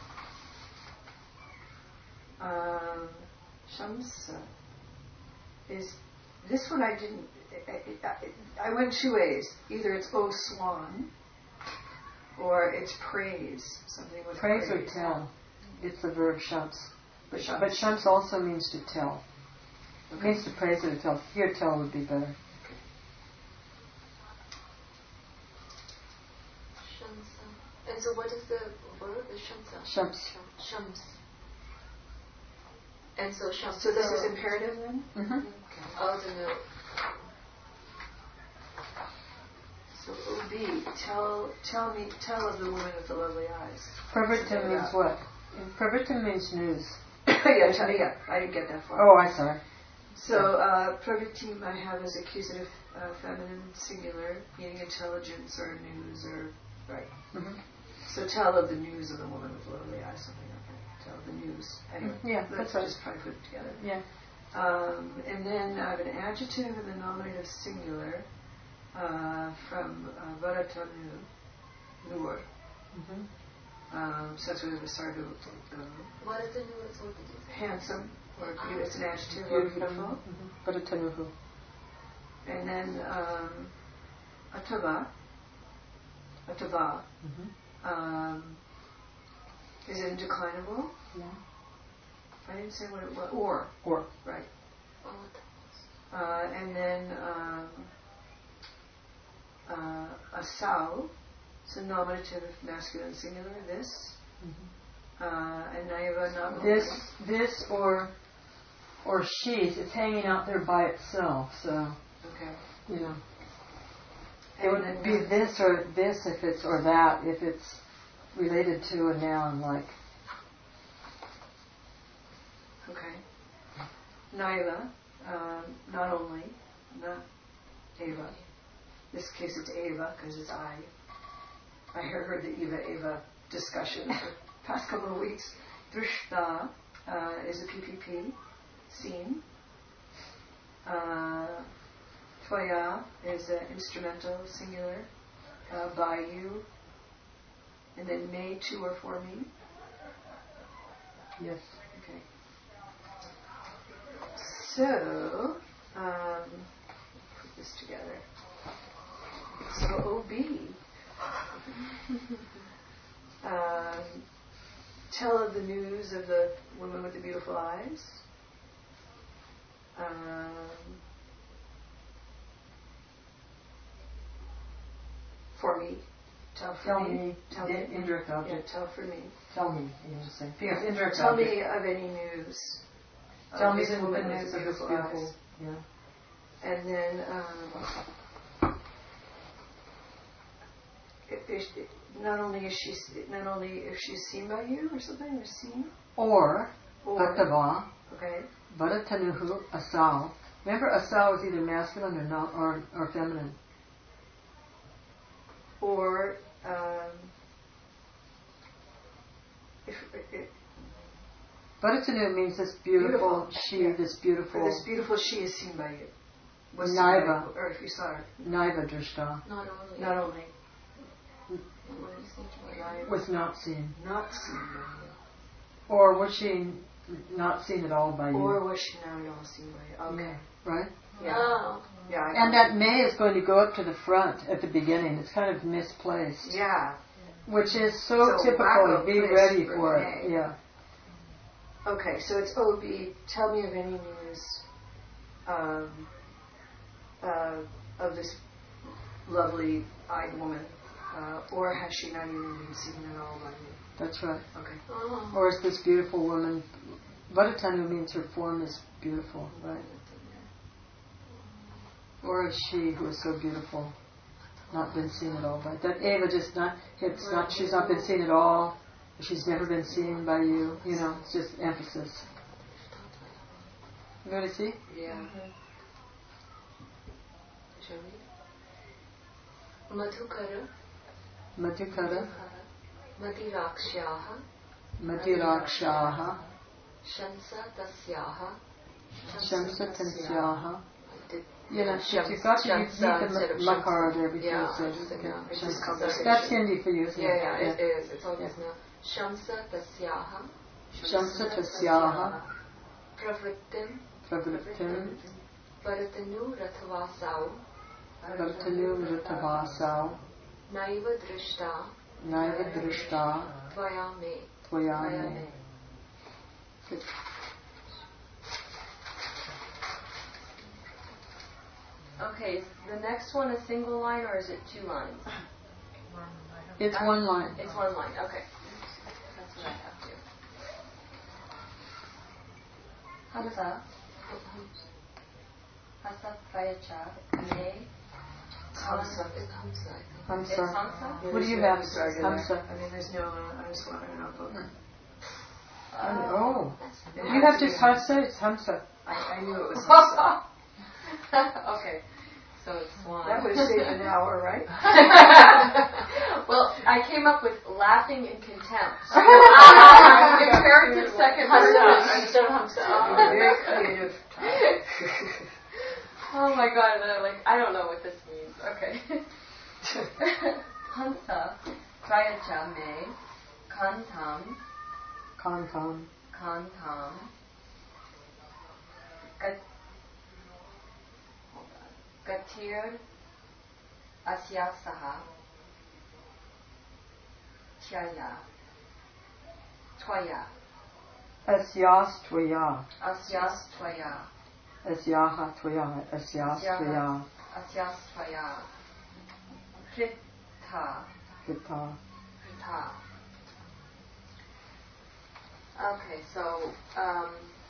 um, Shamsa is this one I didn't. I, I, I went two ways. Either it's O Swan or it's praise. Something with Praise praise. or tell. It's the verb shams. But, Shams. but shams also means to tell. It Okay. means to praise or to tell. Here, tell would be better. Shamsa. And so what is the verb? The Shamsa? Shams. Shams. And so Shams. So this is imperative then? Mm-hmm. Oh, the note. So O B, tell tell me tell of the woman with the lovely eyes. Pravritim means what? Pravritim means news. yeah, tell, yeah, I didn't get that far. Oh, I'm sorry. So, uh, pravritim I have as accusative uh, feminine singular, meaning intelligence or news or, right. Mm-hmm. So tell of the news of the woman with lovely eyes, something like that. Tell of the news. Anyway, Yeah, let's that's right. just try to put it together. Yeah. Um, and then I have an adjective and the nominative singular uh, from uh, Varatanu, Nur. Mm-hmm. Um, so that's what we started with. Uh, What is the new word? Did you say? handsome, or be- it's an adjective, or beautiful. Mm-hmm. Varatanuhu. And then um, atava, atava, Mm-hmm. um, is it indeclinable? Yeah. I didn't say what it was. Or, Or. right. Oh, Uh, and then um, uh, asau, so nominative masculine singular, this. Mm-hmm. Uh, and Naiva not This, this or or she's, it's hanging out there by itself. So, Okay. you know, it And would then be not- this or this if it's or that if it's related to a noun like. Okay. Naiva, um, not only, not Eva. In this case it's Eva because it's I. I heard, heard the Eva Eva discussion for the past couple of weeks. Drishta uh, is a P P P, scene. Uh, Tvaya is an instrumental, singular, uh, by you. And then may, to or for me. Yes. Okay. So, um, put this together. So O B. um, tell of the news of the woman with the beautiful eyes. Um, for me. Tell for Tell me. me. Tell in- me. Indirect Yeah, object. tell for me. Tell me. You just say. Because indirect Tell object. me of any news. Tell of me this the woman news with of this beautiful beautiful. eyes. Yeah. And then, um, if, if, not only is she, not only if she's seen by you or something, or seen, Or, or Vatava, okay, Varatanuhu, Asal. Remember, Asal is either masculine or not, or or feminine. or um, if, if Varatanu means this beautiful, Beautiful, she, yeah. this or beautiful this beautiful she is seen by you, was seen Naiva. by you, or if you saw her, Naiva Drishta, Not only. not only What is it? Naiva, was not seen. not seen by Or was she not seen at all by you, you? or was she not at all seen by you? Okay, Yeah, right? yeah, Oh. yeah, I And got that may is going to go up to the front at the beginning. It's kind of misplaced. it. Yeah. Which is so So typical. wacko Be place ready for for may. it. Yeah. Okay, so it's O B. Tell me of any news um, uh, of this lovely eyed woman, uh, or has she not even been seen at all by you? That's right. Okay. Oh. Or is this beautiful woman? Varatanu means her form is beautiful, right? Or is she who is so beautiful, not been seen at all by that Eva just not it's not she's not been seen at all, she's never been seen by you, you know, it's just emphasis. You know what I see? Yeah. Shall we? Madhukara, Madhukara, Madirakshaha, Madhirakshaha, Shamsa Tasyaha, Shamsa Tansyaha. Did- You know, Shams- you've got to you need Shamsa instead the of makara Shamsa. there before Yeah, you say I it. just think, Okay. yeah, it's Shams- just conversation. That's Hindi for you, isn't Yeah, it? yeah, it is. It's all Yeah. this now. Shamsa Tasyaha, Shamsa Tasyaha, Pravrittim, Pravrittim, Varatanu Rathavasau, Vartanu Ritavasau, Naiva Drishta, Naiva Drishta, Tvaya Me. Tvayame. Okay, is the next one a single line or is it two lines? It's one line. It's one line, okay. That's what I have to. Hamsa. Hasa Prayacha. Me. Hamsa. It's Hamsa, I think. Hamsa. It's Hamsa? What do you There's have? no regular- Hamsa. I mean, there's no, uh, I just want a notebook. Oh. It You has have to just be- Hamsa, it's Hamsa. I, I knew it was Hamsa. Okay, so it's one. That would have saved an hour, right? Well, I came up with laughing in contempt. Imperative second person instead of Hamsa. Very creative. Oh my god, and then I'm like, I don't know what this means. Okay. Hamsa, Prayacha me, Kantam, Kantam. Kantam, Gat, hold on, Gatir, Asyasaha, Tyaya, Twaya, Asyas Tvaya. Asyas Twaya, Asyaha Tvaya. Asyas Tvaya. Asyas Twaya, Hrita, Hita. Hrita. Okay, so um,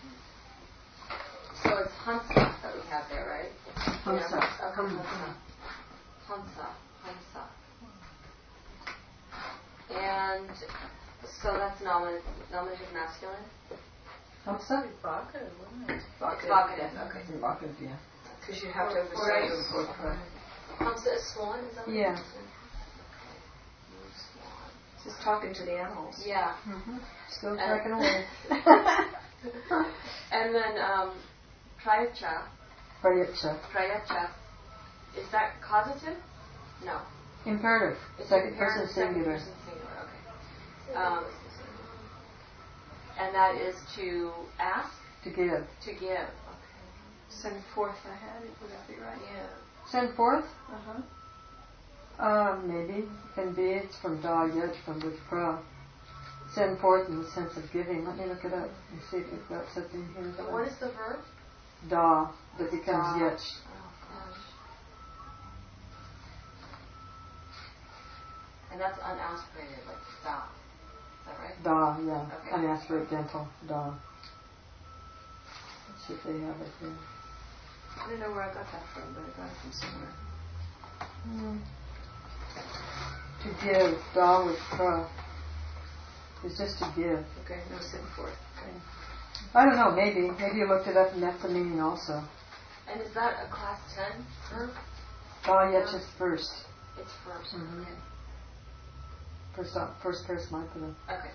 so it's Hansa that we have there, right? Hansa. Yeah. Okay, Hansa. Hansa. Hansa. And so that's nominative, nominative masculine? Hamsa? Evocative, wouldn't it? Vocative, okay. Evocative, yeah. Because you have to have a second before prayer. Hamsa is swan, is that what Yeah. it is? Okay. Swan. Just talking to the animals. Yeah. Mm-hmm. Still And- tracking away. And then um, Prayacha, Prayacha. Prayacha, is that causative? No. Imperative. It's Second imperative, person second singular. person singular, okay. Um, and that is to ask, To give. to give. Okay. Send forth I had it. Would that be right? Yeah. Send forth? Uh-huh. Uh, maybe. It can be. It's from Da Yet, from Buddha Pra. Send forth in the sense of giving. Let me look it up and see if we've got something here. And what is the verb? Da. That becomes Da. Yet. Oh, gosh. And that's unaspirated, like da. Is that right? Da, yeah. Okay. Unaspirate dental. Da. Let's see if they have it here. I don't know where I got that from, but I got it from somewhere. Hmm. To give. Da with Pra. It's just to give. Okay, no send forth. Okay. I don't know, maybe. Maybe you looked it up and that's the meaning also. And is that a class ten verb? Da Yet just first. It's first. Mhm. Okay. First, first person I put in. Okay.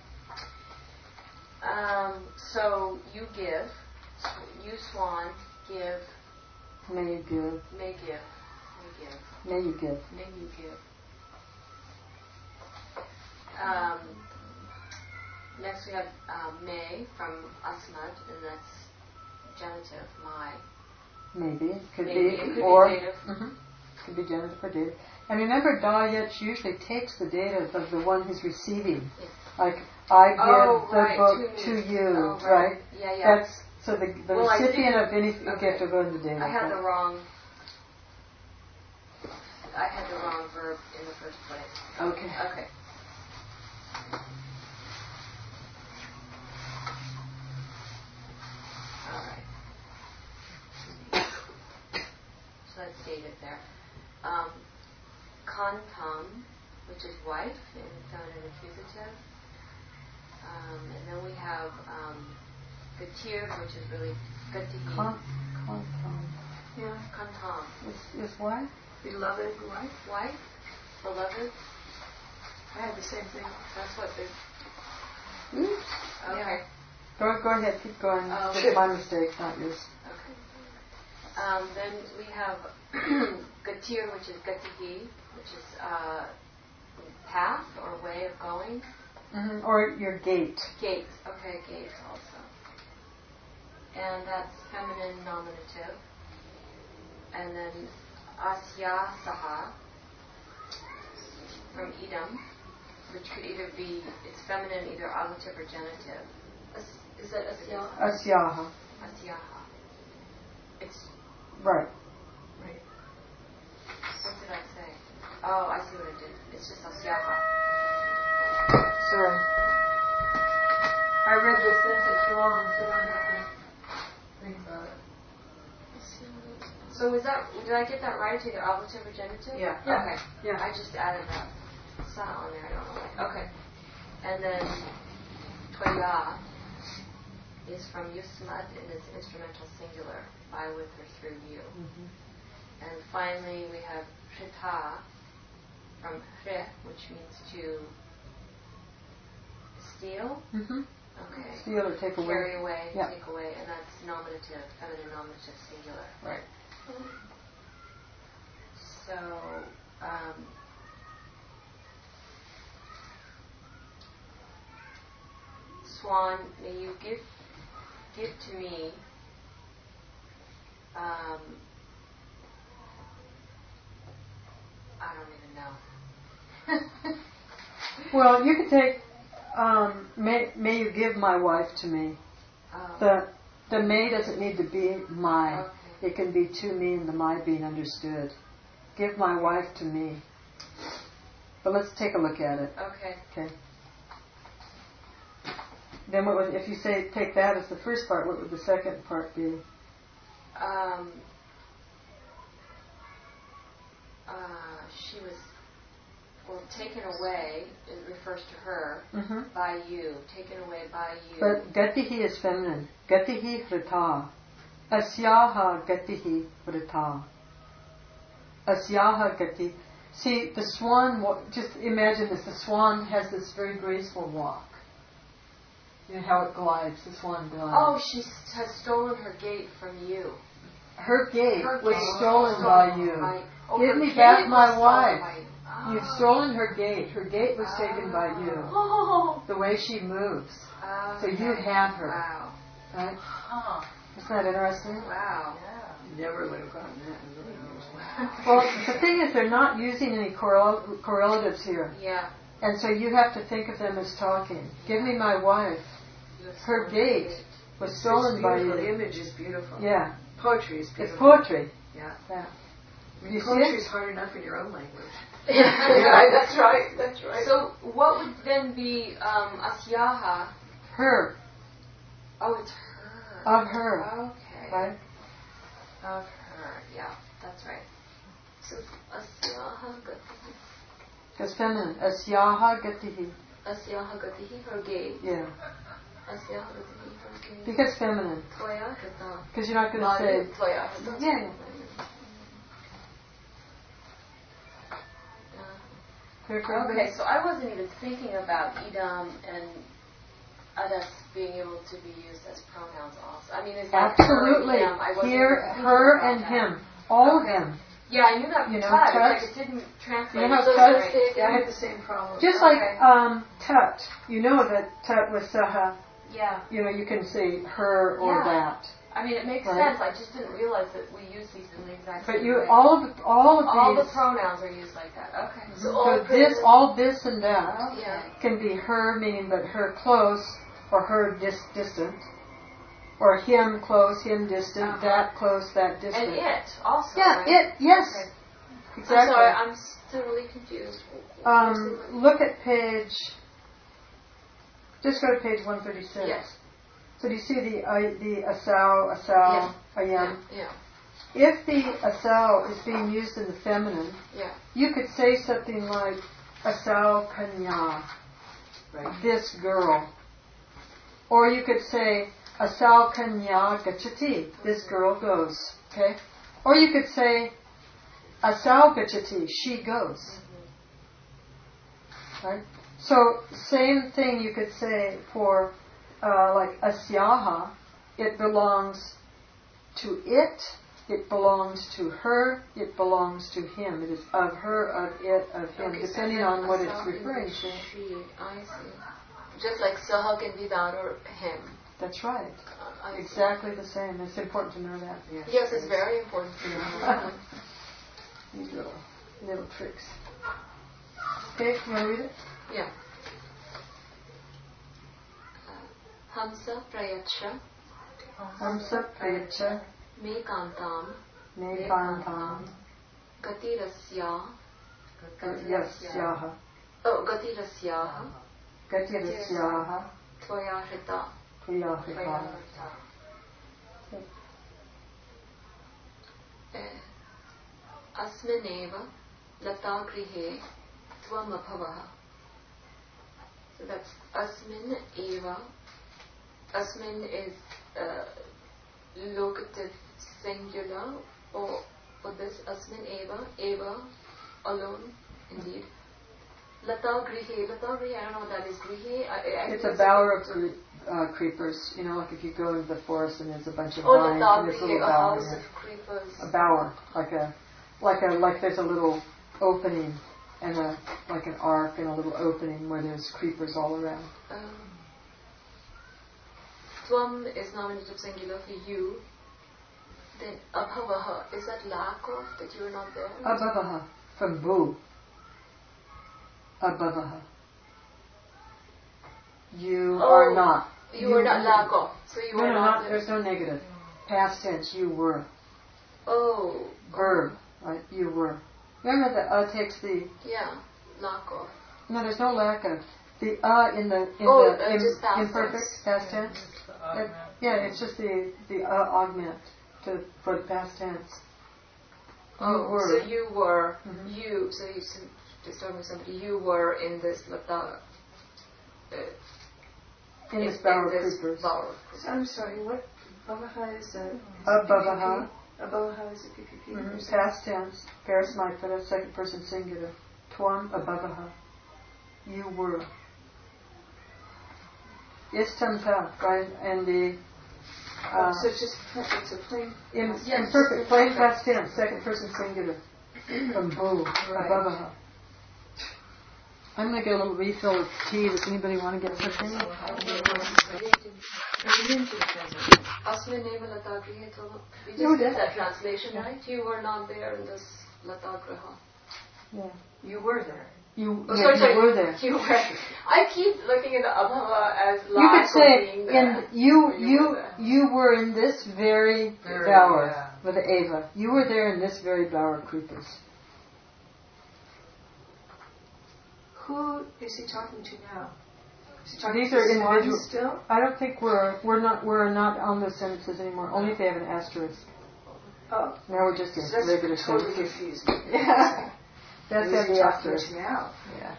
Um, so you give, you swan, give, May you give. may give, may give, May you give. may you give. Um, next we have um, may from asmad, and that's genitive, my. Maybe. Could Maybe. be. It could or be dative. Mhm. Could be genitive or dative. And remember, Da Yet usually takes the dative of the one who's receiving. Yes. Like, I give Oh, the right, book to to me. you, Oh, right? right. Yeah, yeah. That's so the, the Well, I recipient think- of any okay. gift will go into dative. I had the wrong. I had the wrong verb in the first place. Okay. Okay. All right. So that's dated there. Um, Kantam, which is wife in feminine accusative. Um, and then we have um, Gatir, which is really Gatihi. Con, con, con. Yeah. Kantam. Is, is what? Beloved wife. Wife? Beloved? I had the same thing. That's what the. Oops. Okay. Go, go ahead, keep going. Oh, It's okay. my mistake, not yours. Okay. Um, then we have Gatir, which is Gatihi, which is uh, path or way of going. Mm-hmm. Or your gate. Gate. Okay, gate also. And that's feminine nominative. And then Asya Saha from Idam, which could either be, it's feminine, either ablative or genitive. As- Is that Asya? Asyaha. Asyaha. It's, Right. Right. what did I say? Oh, I see what I did. It's just Asyaha. Sorry. I read this sentence wrong, so I have to think about it. So is that, did I get that right? It's either ablative or genitive? Yeah. Yeah. Okay. Yeah. I just added that. It's not on there, I don't know why. Okay. And then Toya is from Yusmat and it's instrumental singular, by, with, or through you. Mm-hmm. And finally we have Prita from Hre, which means to steal. Mm-hmm. Okay. Steal or take away. Carry away, Yeah. take away, and that's nominative, feminine nominative singular. Right. So, um, Swan, may you give give to me um, I don't even know. Well, you could take, um, may, may you give my wife to me. Um, The the may doesn't need to be my. Okay. It can be to me and the my being understood. Give my wife to me. But let's take a look at it. okay. Okay. Then what would, if you say take that as the first part, what would the second part be? Um, uh, she was, well, taken away, it refers to her, Mm-hmm. by you, taken away by you. But gatihi is feminine. Gatihi hrita. Asyaha gatihi hrita. Asyaha gati. See, the swan, wa- just imagine this, the swan has this very graceful walk. You know how it glides, the swan glides. Oh, she s- has stolen her gate from you. Her gate Her was gate stolen was by stolen you. by- oh, Give her me gate back was my stolen wife. by you. Oh. You've stolen her gate. Her gate was taken by you. Oh. The way she moves. So Okay. you have her. Wow. Right? Huh. Isn't that interesting? Wow. Yeah. Never would have gotten that in a million years. Well, the thing is, they're not using any correl- correlatives here. Yeah. And so you have to think of them as talking. Give me my wife. Her gate was stolen It's by beautiful. you. The image is beautiful. Yeah. Poetry is It's beautiful. poetry. Yeah. Yeah. I mean, You see poetry it? is hard enough in your own language. Yeah, that's right. That's right. So what would then be um, Asyaha? Her. Oh, it's her. Of her. Okay. Right? Of her. Yeah, that's right. So Asyaha Gatihi. It's feminine. Asyaha gatihi. Asyaha Gatihi, her gate. Yeah. Asyaha Gatihi, her gate. Because feminine. Tvaya Hrita. Because you're not going to say. Tvaya Hrita. Yeah. Very good. Okay, so I wasn't even thinking about idam and adas being able to be used as pronouns also. I mean, it's like Absolutely. her and him. I wasn't Here, even thinking her about and that. him. All Okay. of them. Yeah, I knew that You was know, tut. It's tut. like it didn't translate. You know how so tut- straight. I had the same problem. Just Okay. like um, tut. You know that tut with saha, Yeah. you know, you can say her or Yeah. that. I mean, it makes Right. sense. I just didn't realize that we use these in the exact But same you, way. all of the, all of All the these. pronouns are used like that. Okay. So all this, pronouns- all this and that Yeah. can be her, meaning but her close, or her dis- distant, or him close, him distant, Uh-huh. that close, that distant. And it also. Yeah, right? it. Yes, Okay. exactly. I'm sorry, I'm still really confused. Um, look at page. Just go to page one thirty-six. Yes. So do you see the uh, the asau, asau, Yeah. ayam? Yeah. If the asau is being used in the feminine, Yeah. you could say something like asau kanya, Right. this girl. Or you could say asau kanya gachati, this girl goes. Okay? Or you could say asau gachati, she goes. Right? So same thing you could say for uh, like asyaha, it belongs to it, it belongs to her, it belongs to him. It is of her, of it, of him, Okay, so depending then on what asau it's can be referring to. she. I see. Just like saha can be that or him. That's right. Uh, I see. Exactly the same. It's important to know that. Yes, Yes, it's very important to know. These little little tricks. Okay, you want to read it? Yeah. Hamsa prayacha Hamsa prayacha me kantam me kantam gatirasya yasyaha oh gatirasyaha gatirasyaha tvaya hrita priyahita. tvaya hrita. Eh, Asmineva lata grihe tvamabhavaha. So that's asmin eva. Asmin is uh, locative singular for, for this asmin eva. Eva alone, indeed. Lata grihe. Lata grihe, I don't know what that is. Grihe, I, I It's think a bower of cre- uh, creepers. You know, like if you go into the forest and there's a bunch of Oh, vines lata and there's a grihe, little a bower. house in of it. creepers. A bower, like a, like a, like there's a little opening and a, like an arc and a little opening where there's creepers all around. Um, Tvam is nominative singular for you. Then abhavaha, is that lack of, that you are not there? Abhavaha, from bhu. Abhavaha. You Oh, are not. You are not lack of, so you No, are no, not not, there. there's no negative. Past tense, you were. Oh. Verb, right? You were. Remember that uh takes the, Yeah, lack of. no, there's no lack of. The uh in the in Oh, the uh, im- just past imperfect tense. past tense. It's the It- augment. yeah, it's just the the uh, augment to for the past tense. Oh, You were. so you were, Mhm. you, so you s- just talking to somebody, you were in this lata, uh, In this bower of this creepers. bower. I'm sorry, what? Bhavaha is a... Abhavaha. Abhavaha is a P P P. Mm-hmm. Past tense. Paramita, second person singular. Tvam abhavaha. You were. Istamta, right? And the uh, Oh, so it's just, it's a plain... in, Yes. imperfect, plain past tense, second person singular. From boo, Right. abhavaha. I'm going to get a little refill of tea. Does anybody want to get something? Asmin neva lata grihe tvam. We No, just did that- that translation, right? You were not there in this lata griha. Yeah. You were there. You, Oh, yeah, sorry, you sorry. were there. You were. I keep looking at the abhava as You lack could say, of being there. in, you, Or you you, were there. you were in this very, Very, bower yeah. with the Ava. You were there in this very bower of creepers. Who is he talking to now? Is he talking These to are Swan individual- still? I don't think we're we're not we're not on those sentences anymore. Only if they have an asterisk. Oh, Now we're just in so that's regular totally sentences. confused me. Yeah. That's Who is have he the talking asterisk. to now? Yeah.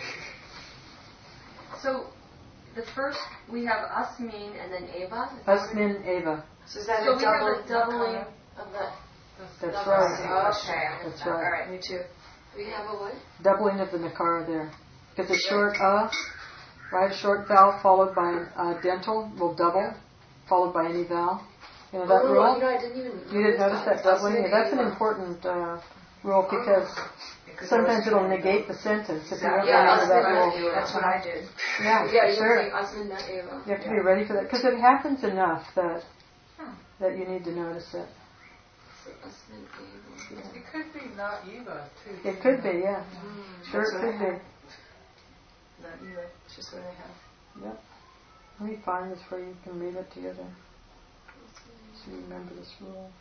So the first we have Asmin and then Eva. Is that what it- Asmin Ava. So is that So a we double? have a doubling of the. That's double- right. Okay, I That's understand. right. All right. Me too. We have a what? Doubling of the nakara there. Because the short uh, right, short vowel followed by uh, dental will double, followed by any vowel. You know that oh, rule? you know, I didn't even You didn't notice that doubling? Asmin Yeah, that's an eva. important uh, rule because Because sometimes I was it'll trying to- negate the sentence if you don't Exactly. Yeah, remember that Asmin rule. eva. That's what I did. Yeah, Yeah, you're sure. saying Asmin na eva. You have to be ready for that because it happens enough that that you need to notice it. So Asmin eva. It could be not Eva, too. It could be, yeah. Mm. Sure, That's it what I could be. have. Not you. It's just what I have. Yep. Let me find this where you can read it together. So you remember this rule.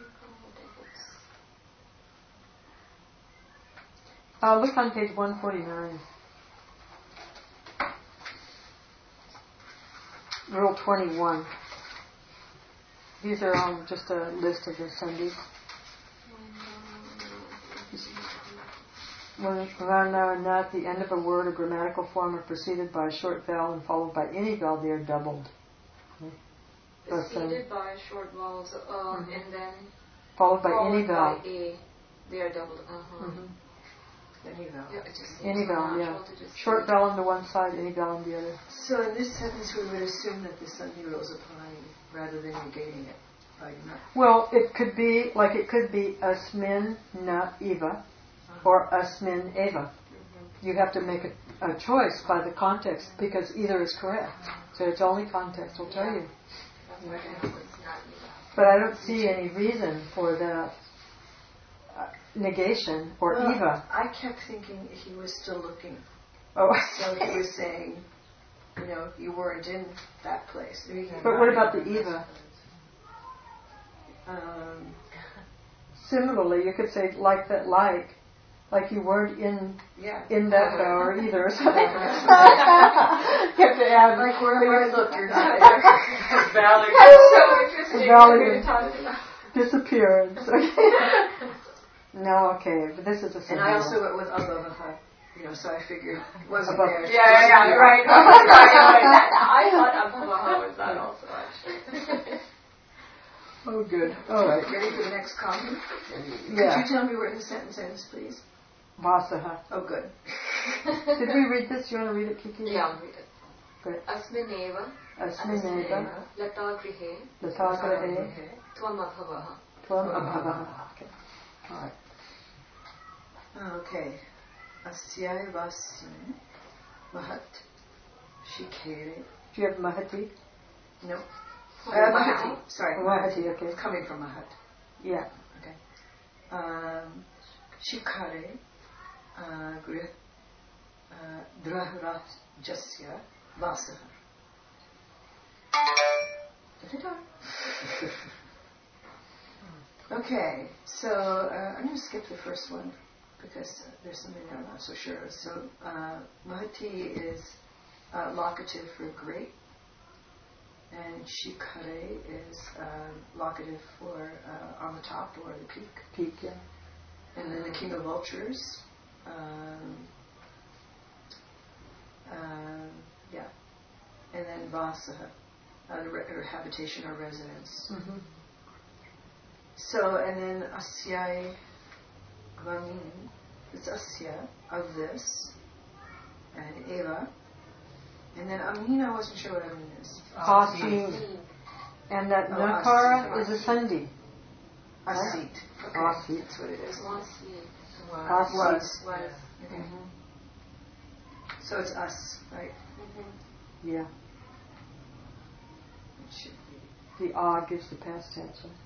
Uh, look on page one forty-nine. Rule twenty-one. These are all just a list of the Sundays. When Rana and at the end of a word or grammatical form are preceded by a short vowel and followed by any vowel, they are doubled. But, um, Preceded by short vowels, uh, Mhm. and then followed by followed any vowel. by a. They are doubled. Uh-huh. Mhm. Any vowel. Yeah, it just seems Any so vowel, yeah. natural to just Short vowel on the one side, any vowel on the other. So in this sentence, we would assume that the Sunday rule is applying rather than negating it by not. Well, it could be, like it could be Asmin na Eva or Asmin Eva. You have to make a, a choice by the context because either is correct. So it's only context will tell you. That's why I know it's not eva. But I don't see any reason for that uh, negation or Well, Eva. I kept thinking he was still looking. Oh, So he was saying, you know, you weren't in that place. but what about the Eva? Um, Similarly, you could say like that, like, like you weren't in yeah. in that bower either. Or something. You have to add Like where I look, you're not Valley. That's so interesting. Valley. We're talking about. disappearance. No, okay, but this is a And simple I also one. went with Abhavaha, you know, so I figured it wasn't Above. there. Yeah, yeah, yeah, right. right, right. I thought Abhavaha was that also, actually. Oh, good. All right. Ready for the next comment? Could Yeah. you tell me where the sentence ends, please? Vasaha. Oh, good. Did we read this? You want to read it, Kiki? Yeah, read it. Great. Asmineva, Asmineva, lata grihe, Latagrahe, tvam abhavaha. Tvam Abhavaha. Okay. All right. Okay. Asyai vasya mahat shikere. Do you have Mahati? No. Uh, Mahati. Sorry. Mahati, okay. Coming from Mahat. Yeah. Okay. Um, shikare. Uh, grih. Uh, Drahra jasya vasaha. Okay, so uh, I'm going to skip the first one because uh, there's something I'm not so sure. So uh, Mahati is uh, locative for great. And Shikare is uh, locative for uh, on the top or the peak. Peak, yeah. And then the king of vultures. Um, uh, yeah. And then Vasaha, uh, the re- or habitation or residence. Mm-hmm. So, and then Asyai Vamin, it's Asya, of this, and Eva. And then Amin, I wasn't sure what Amin is. Asim. And that Oh, Nakara Asim. is a Sandhi. Asit. Okay. Asit. That's what it is. Asit. Was. Was. Okay. Mm-hmm. So it's us, right? Mm-hmm. Yeah. It should be. The ah gives the past tense. Right?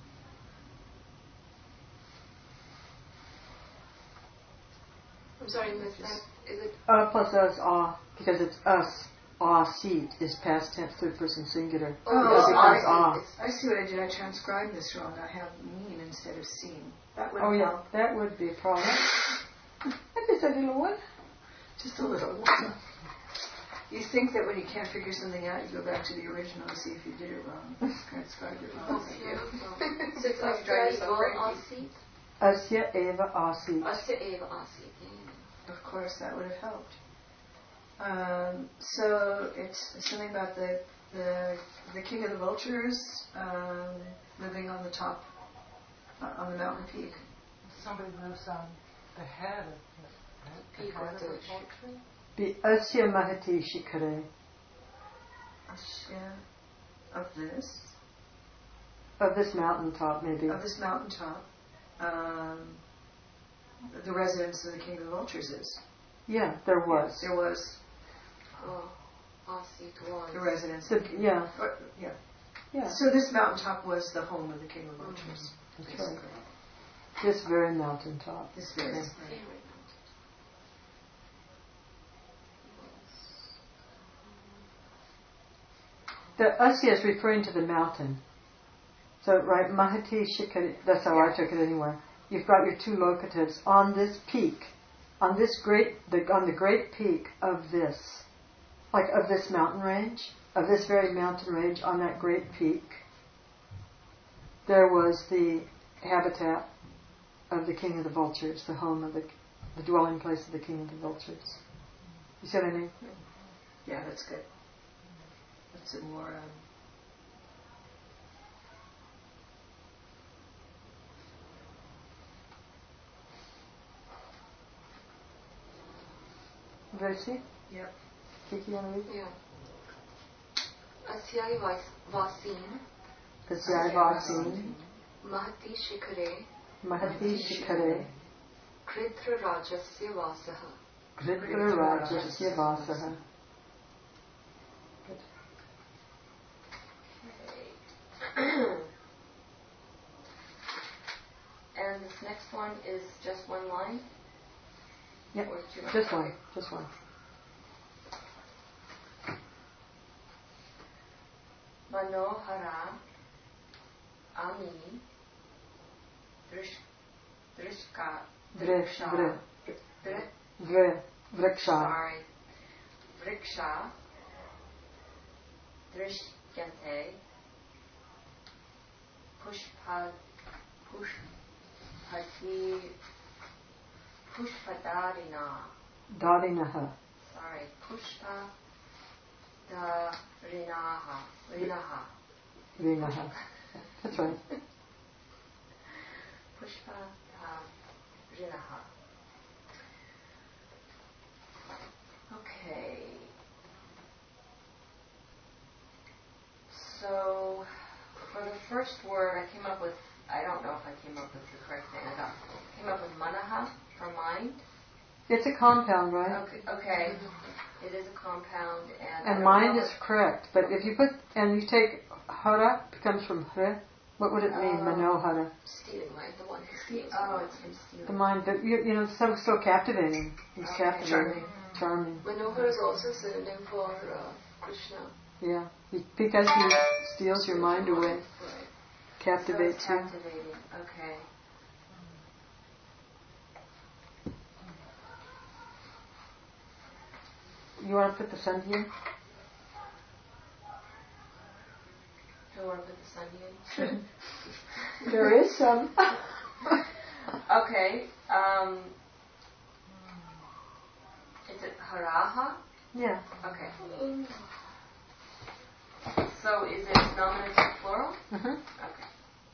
I'm sorry, Miss Is it Uh plus us ah because it's us. Ah seat is past tense third person singular. Oh, It becomes ah. I see what I did. I transcribed this wrong. I have mean instead of seen. That would Oh yeah, help. that would be a problem. That is a little one. Just a little one. You think that when you can't figure something out, you go back to the original and see if you did it wrong. Transcribed it wrong. Thank you. so it's like drive yourself crazy? Asya eva asit. Asya eva asit. Of course, that would have helped. Um, so it's something about the the the king of the vultures um, living on the top, uh, on the mountain peak. Somebody lives on the head of the, right? the Peak head of of the the vulture. Be asya mahati shikare. Asya of this Of this mountaintop, maybe. of this mountaintop, um, the residence of the king of the vultures is. Yeah, there was. There was Oh, asit was. the residence. The, yeah, Or, yeah. yeah. So this mountaintop was the home of the king of the vultures. That's basically. right. This very mountaintop. This very. Yeah. The asya is referring to the mountain. So, right, Mahati Shikari, that's how I took it anyway. You've got your two locatives on this peak, on this great, the, on the great peak of this, like of this mountain range, of this very mountain range, on that great peak, there was the habitat of the king of the vultures, the home of the, the dwelling place of the king of the vultures. You see what I mean? Yeah, that's good. That's a more. Um, Versi? Yep. Kiki, you want to read? Yeah. Asyai vas- vasin, Kasyai Vasin, mahati shikare, Mahati Shikare, kritra rajasya vasaha. Gritra Rajasya Vasaha. And this next one is just one line? Yep, Or two lines? just one, just one. Manohara Ami Drish Drishka Vre, vre, Dri- vre, vriksha. Sorry. Vriksha Drishyante Pushpa Pushpati Pushpadarina. Darinaha. Sorry. Pushpa Darinaha. Rinaha. Rinaha. That's right. Pushpa Darinaha. Okay. So, for the first word, I came up with, I don't know if I came up with the correct thing. I got, came up with manaha for mind. It's a compound, right? Okay, okay. It is a compound, and I And don't mind know is what- correct. But if you put, and you take hara, it comes from hre, what would it mean, Oh. manohara? Stealing, right? The one who steals. Oh, it's from stealing. The mind, but you, you know, so so captivating. It's Okay. captivating, charming. Manohar is also a synonym for uh, Krishna. Yeah, he, because he steals your mind away, Right. So captivates it's you. captivating. Okay. You want to put the sun here? Do I want to put the sun in? There is some. Okay. Um, is it haraha? Yeah. Okay. So is it nominative plural? Mm-hmm. Okay.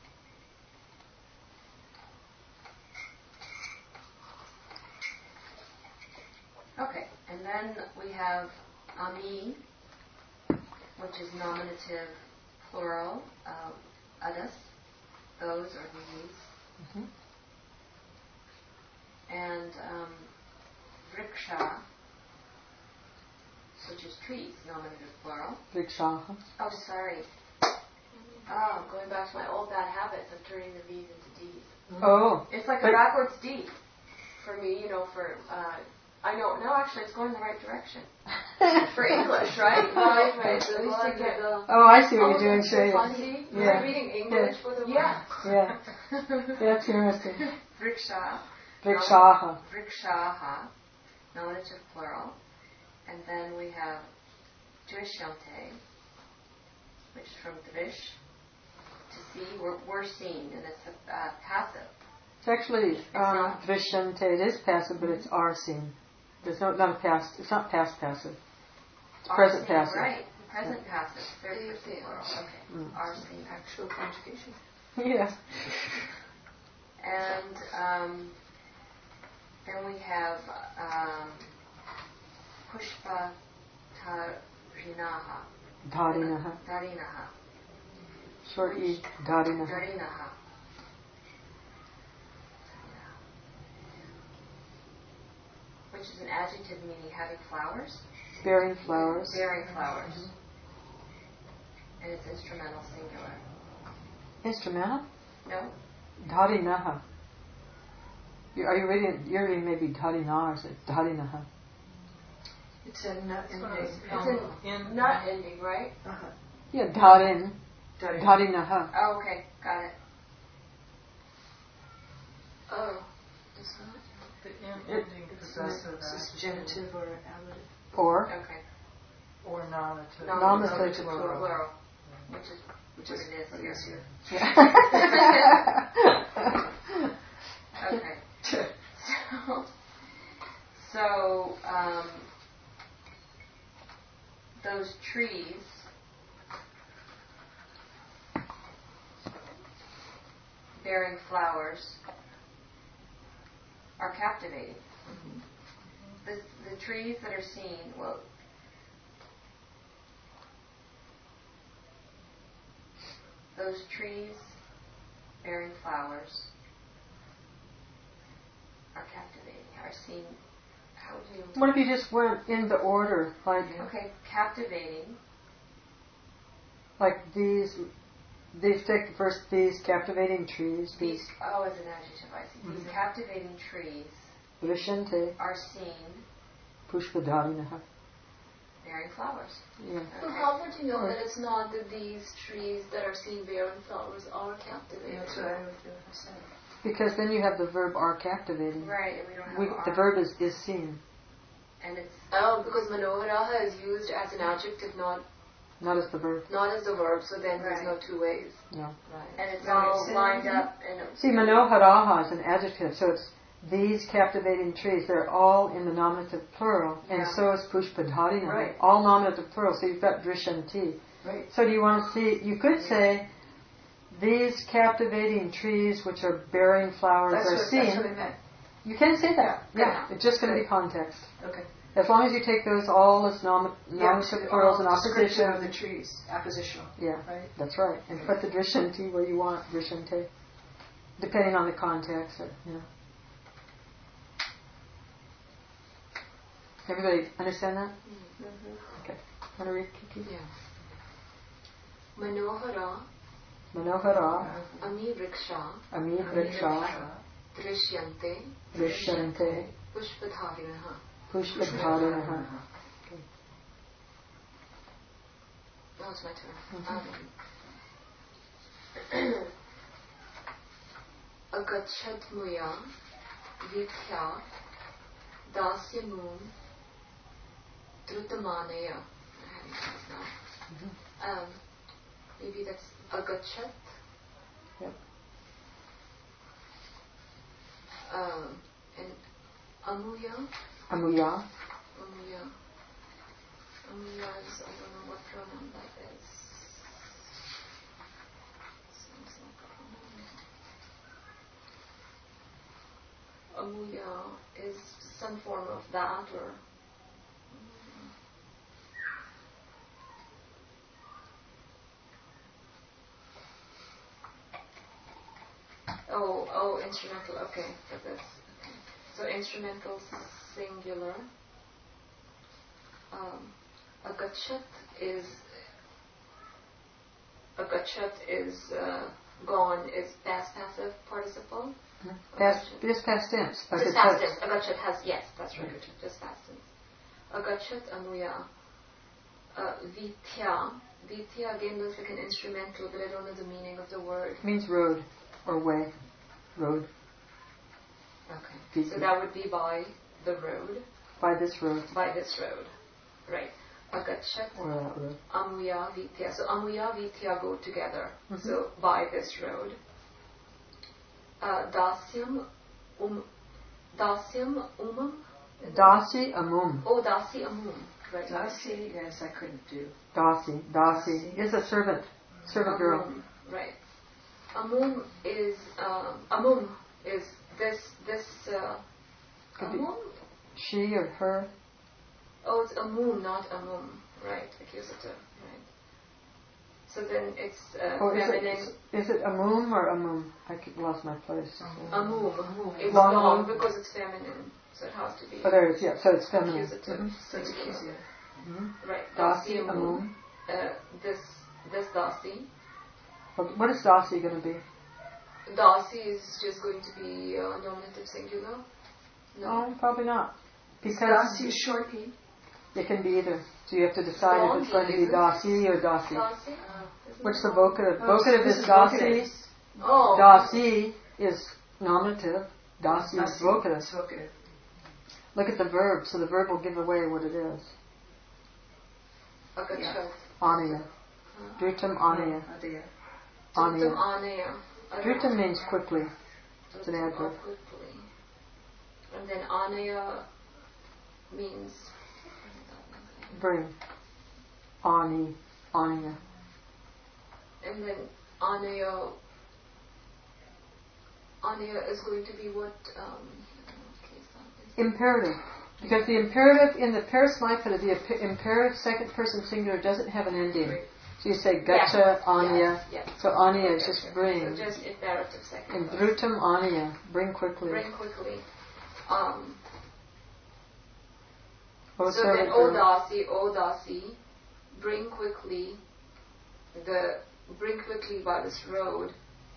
Okay, and then we have ami, which is nominative plural, um, others, those or these. Mm-hmm. And um, vriksha, which is trees, nominative plural. Vrikshaha. Oh, sorry. Oh, going back to my old bad habits of turning the V's into D's. Oh. It's like But- a backwards D for me, you know, for, uh, I know, no, actually it's going the right direction. For English, right? Right, right. At The least I get the Oh, I see what Oh, you're doing, that's so Shreya. funny. You're Yeah. reading English for the Yeah. Yeah. That's interesting. Vriksha. Vrikshaha. Vrikshaha, nominative plural. And then we have drishyante, which is from drish, to see, we're, we're seeing, and it's a uh, passive. It's actually um, drishyante. It is passive, but it's are seen. There's no not a past. It's not past passive. It's Are present seen, passive. Right, present passive, third person plural. Okay, Mm. are seen. Actual conjugation. Yeah. And um, then we have um, pushpa tarinaha. Dharinaha. Darinaha. Short e. Dharinaha. Darinaha. Which is an adjective meaning having flowers. Bearing flowers. Bearing flowers. And it's instrumental singular. Instrumental. No? Dharinaha. You, are you reading? You're reading maybe Dharina or is it Dharinaha? It's a nut ending. It's a In- not ending, right? Uh-huh. Yeah, Dharin. Dharin. Dharinaha. Oh, okay. Got it. Oh, it's not. The in ending possessive It's just adjective genitive or ablative. Or Okay. or nominative. Nominative plural. plural. Which is which is it is here. here. Okay. So, so um, those trees bearing flowers are captivating. The, the trees that are seen, well, those trees bearing flowers are captivating, are seen. How do you? What if you just went in the order, like Okay, captivating. like these? These take the first these captivating trees. These, These oh, as an adjective, I see. These Mhm. captivating trees Vrishante. are seen Pushpadharinaha. bearing flowers. Yeah. Well, how would you know that it's not that these trees that are seen bearing flowers are captivating? That's what I would do. I said. Because then you have the verb are captivating. Right, and we don't have We, R. the verb is, is seen, And it's Oh, because manoharaha is used as an adjective, not not as the verb. not as the verb. So then there's Right. no two ways. No. Right. and it's Right. all Say that lined again. up and See, manoharaha is an adjective, so it's these captivating trees. They're all in the nominative plural, and Yeah. so is pushpadharinaha. Right. All nominative plural. So you've got drishanti. Right. So do you want to see? You could say these captivating trees, which are bearing flowers, That's are what, seen. that's what I meant. You can say that. Yeah. Yeah. It's just going to Good. be context. Okay. As long as you take those all as nom- nominative Yeah, plurals all and description of opposition. the trees, oppositional. Yeah, Right. that's right. And put the drishanti where you want drishanti, depending on the context. Or, you know. Everybody understand that? Mm-hmm. Okay. Want to read, Kiki? Yeah. Manohara, Manohara, ami vriksha, ami vriksha, drishyante, drishyante, pushpadharinaha. pushpadharinaha. Now it's my turn. Mhm. Um, Agachat muya vikhya dasya moon Drutamanaya. I'm having this now. Mm-hmm. Um, maybe that's agachat. Yep. Um, and amuya. Amuya. Amuya. Amuya is, I don't know what pronoun that is. Sounds like a pronoun. Amuya is some form of that or. Oh, oh, instrumental. Okay, for this. Okay. So instrumental singular. Um, agachat is agachat is uh, gone. Is past passive participle. Mm-hmm. Past, just past tense. Just Agachat. past tense. Agachat has yes. That's right. Mm-hmm. Just past tense. Agachat anuya. Uh, vitya. Vitya again looks like an instrumental, but I don't know the meaning of the word. It means road or way. Road. Okay. Vitya. So that would be by the road. By this road. By this road. Right. Agachat Or that road. amuya vitya. So amuya vitya go together. Mm-hmm. So by this road. Uh, dasyam um dasyam umam. Dasi amum. Oh, dasi amum. Right. Dasi, yes, I couldn't do. Dasi. Dasi is a servant. Servant girl. Amum. Right. Amum is um, amum is this this uh, Could be amum. She or her. Oh, it's amum, not amum. Right. Accusative. Right. So then it's uh, Oh, is feminine. it, is it amum or amum? I lost my place. Amum. It's Long long amum. because it's feminine, so it has to be Oh, there it is. Yeah, so it's feminine. accusative. Mm-hmm. So it's accusative. Mm-hmm. Right. Dasi Dasi amum. Uh, this this dasi. Well, what is dasi going to be? Dasi is just going to be uh, nominative singular. No, probably not. Because Dasi is short E. it can be either. So you have to decide Long if it's going to be is it? dasi or dasi. Dasi. Uh, What's the vocative? Oh, Vocative so is this is dasi. vocative. Oh. Dasi is nominative. Dasi is Dasi vocative. is vocative. Look at the verb. So the verb will give away what it is. Agachat. Aniya. Drutam aniya. Adya. Drutam Aniya. anaya. Drutam means quickly. It's an Drutam, adverb. oh, quickly. And then anaya means Bring. Ani. Aniya. and then anaya anaya is going to be what um Imperative. Because the imperative in the parismipeda, the ap- imperative second person singular doesn't have an ending. So you say gacha, aniya. Yes, yes. So aniya is Okay, just okay. bring. So just imperative second. And person. drutam aniya. Bring quickly. Bring quickly. Um, O so servant then, O girl. dasi, O dasi, bring quickly. The bring quickly by this road.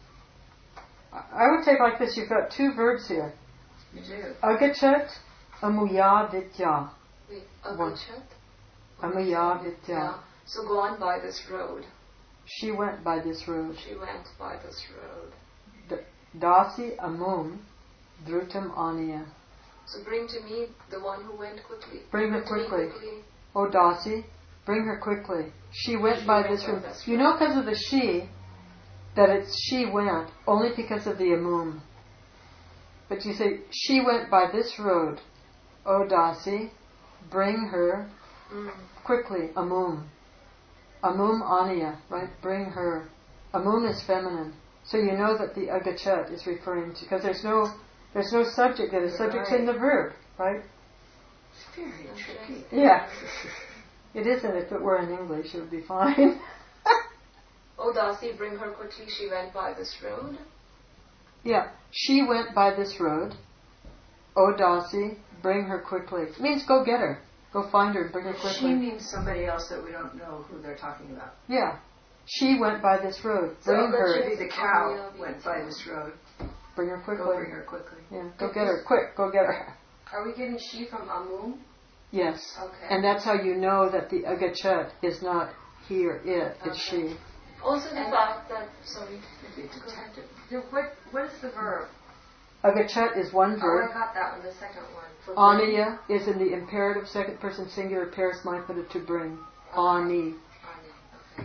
I would take like this. You've got two verbs here. You do. Agachat, amuya vidya. Wait, One. agachat. Amuya vidya. Yeah. So go on by this road. She went by this road. She went by this road. D- Dasi amum, drutam aniya. So bring to me the one who went quickly. Bring her to me quickly. quickly. O Dasi, bring her quickly. She went She by went this by road. this You road. know, because of the she, that it's she went, only because of the amum. But you say, she went by this road. O Dasi, bring her Mm. quickly. Amum. Amum aniya, right? Bring her. Amum is feminine. So you know that the agachat is referring to, because there's no there's no subject there. The subject's in the verb, right? It's very tricky. Yeah. It isn't. If it were in English, it would be fine. O Dasi, bring her quickly. She went by this road. Yeah. She went by this road. O Dasi, bring her quickly. It means go get her. Go find her and bring her She quickly. means somebody else that we don't know who they're talking about. Yeah. She went by this road. So Bring that her. Maybe the cow went by this road. Bring her quickly. Go bring her quickly. Yeah. Go get her. Quick. Go get her. Are we getting she from Amum? Yes. Okay. And that's how you know that the agachat is not here, it, it's she. Also the fact that sorry. Maybe a detective. The- What what is the verb? Agachat is one Oh, verb. I got that one, the second one. For Aniya is in the imperative second person singular pairs mindful to bring. Ani. Ani, okay.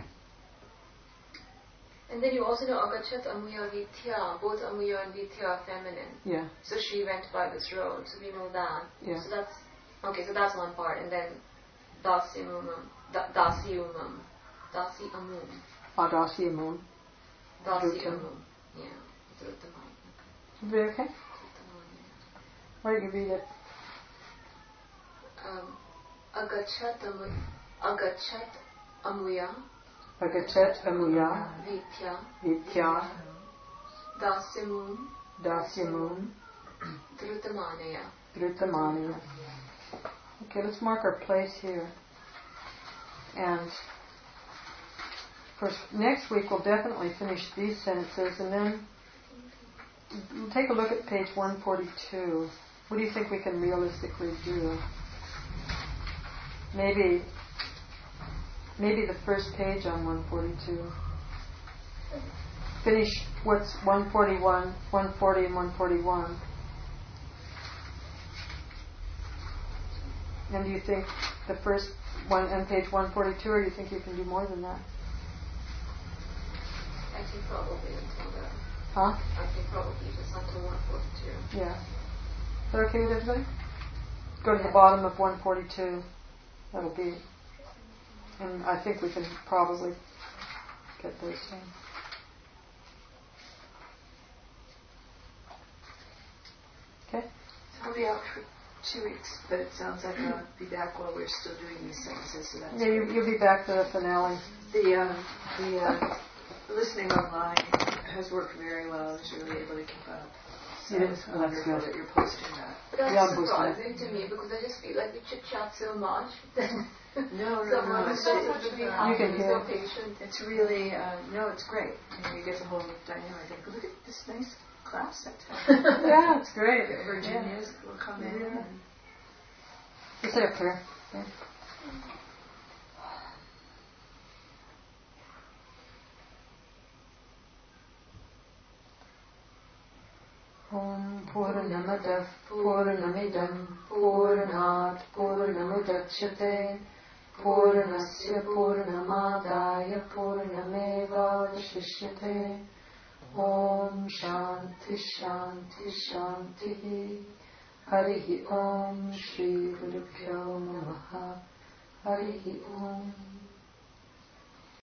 And then you also know Agachat, Amuya, Vitya. Both Amuya and Vitya are feminine. Yeah. So she went by this road. So we know that. Yeah. So that's okay. So that's one part. And then Dasimumam, da, Dasiumam, Dasi Amum, Adasi Amun. Dasi Drutam. Amum. Yeah. Drutamam. Is it okay? Drutamam, yeah. Why don't you read it? Um, Agachat Amu, Agachat Amuya, Agachat Amuya. Vitya, Vitya. Dasimum, Dasyamun. Drutamanaya. Drutamani. Okay, let's mark our place here. And first, next week we'll definitely finish these sentences, and then we'll take a look at page one forty-two. What do you think we can realistically do? Maybe, maybe the first page on one forty-two. Finish what's one forty-one, one forty, and one forty-one. And do you think the first one on page one forty-two, or do you think you can do more than that? I think probably until the. Huh? I think probably just until one forty-two. Yeah. Is that okay with everybody? Go to the bottom of one forty-two. That'll be. And I think we can probably get those things. Okay? I'll be out for two weeks, but it sounds like I'll be back while we're still doing these sentences. So that's Yeah, you, great. you'll be back to the finale. The uh, the uh, listening online has worked very well. I was really able to keep up. So Yes, it's well, that's wonderful good. that you're posting that. But that's Yeah, I'm boosting surprising to me because I just feel like we chit chat so much. No, no, Someone no. who's It's, so it- much to be You happy, can hear. so patient. it's really uh, no, it's great. You know, you get the whole dynamic. Like, look at this nice class set. Yeah, it's great. Virginia's will come in. Yeah. And You say a prayer. Yeah. Om Purnamadav Purnamidam Purnat Purnamudachyate Purnasya Purnamadaya Purnameva Vashishyate Om Shanti Shanti Shanti Harihi Om Shri Gurubhyo Namaha Harihi Om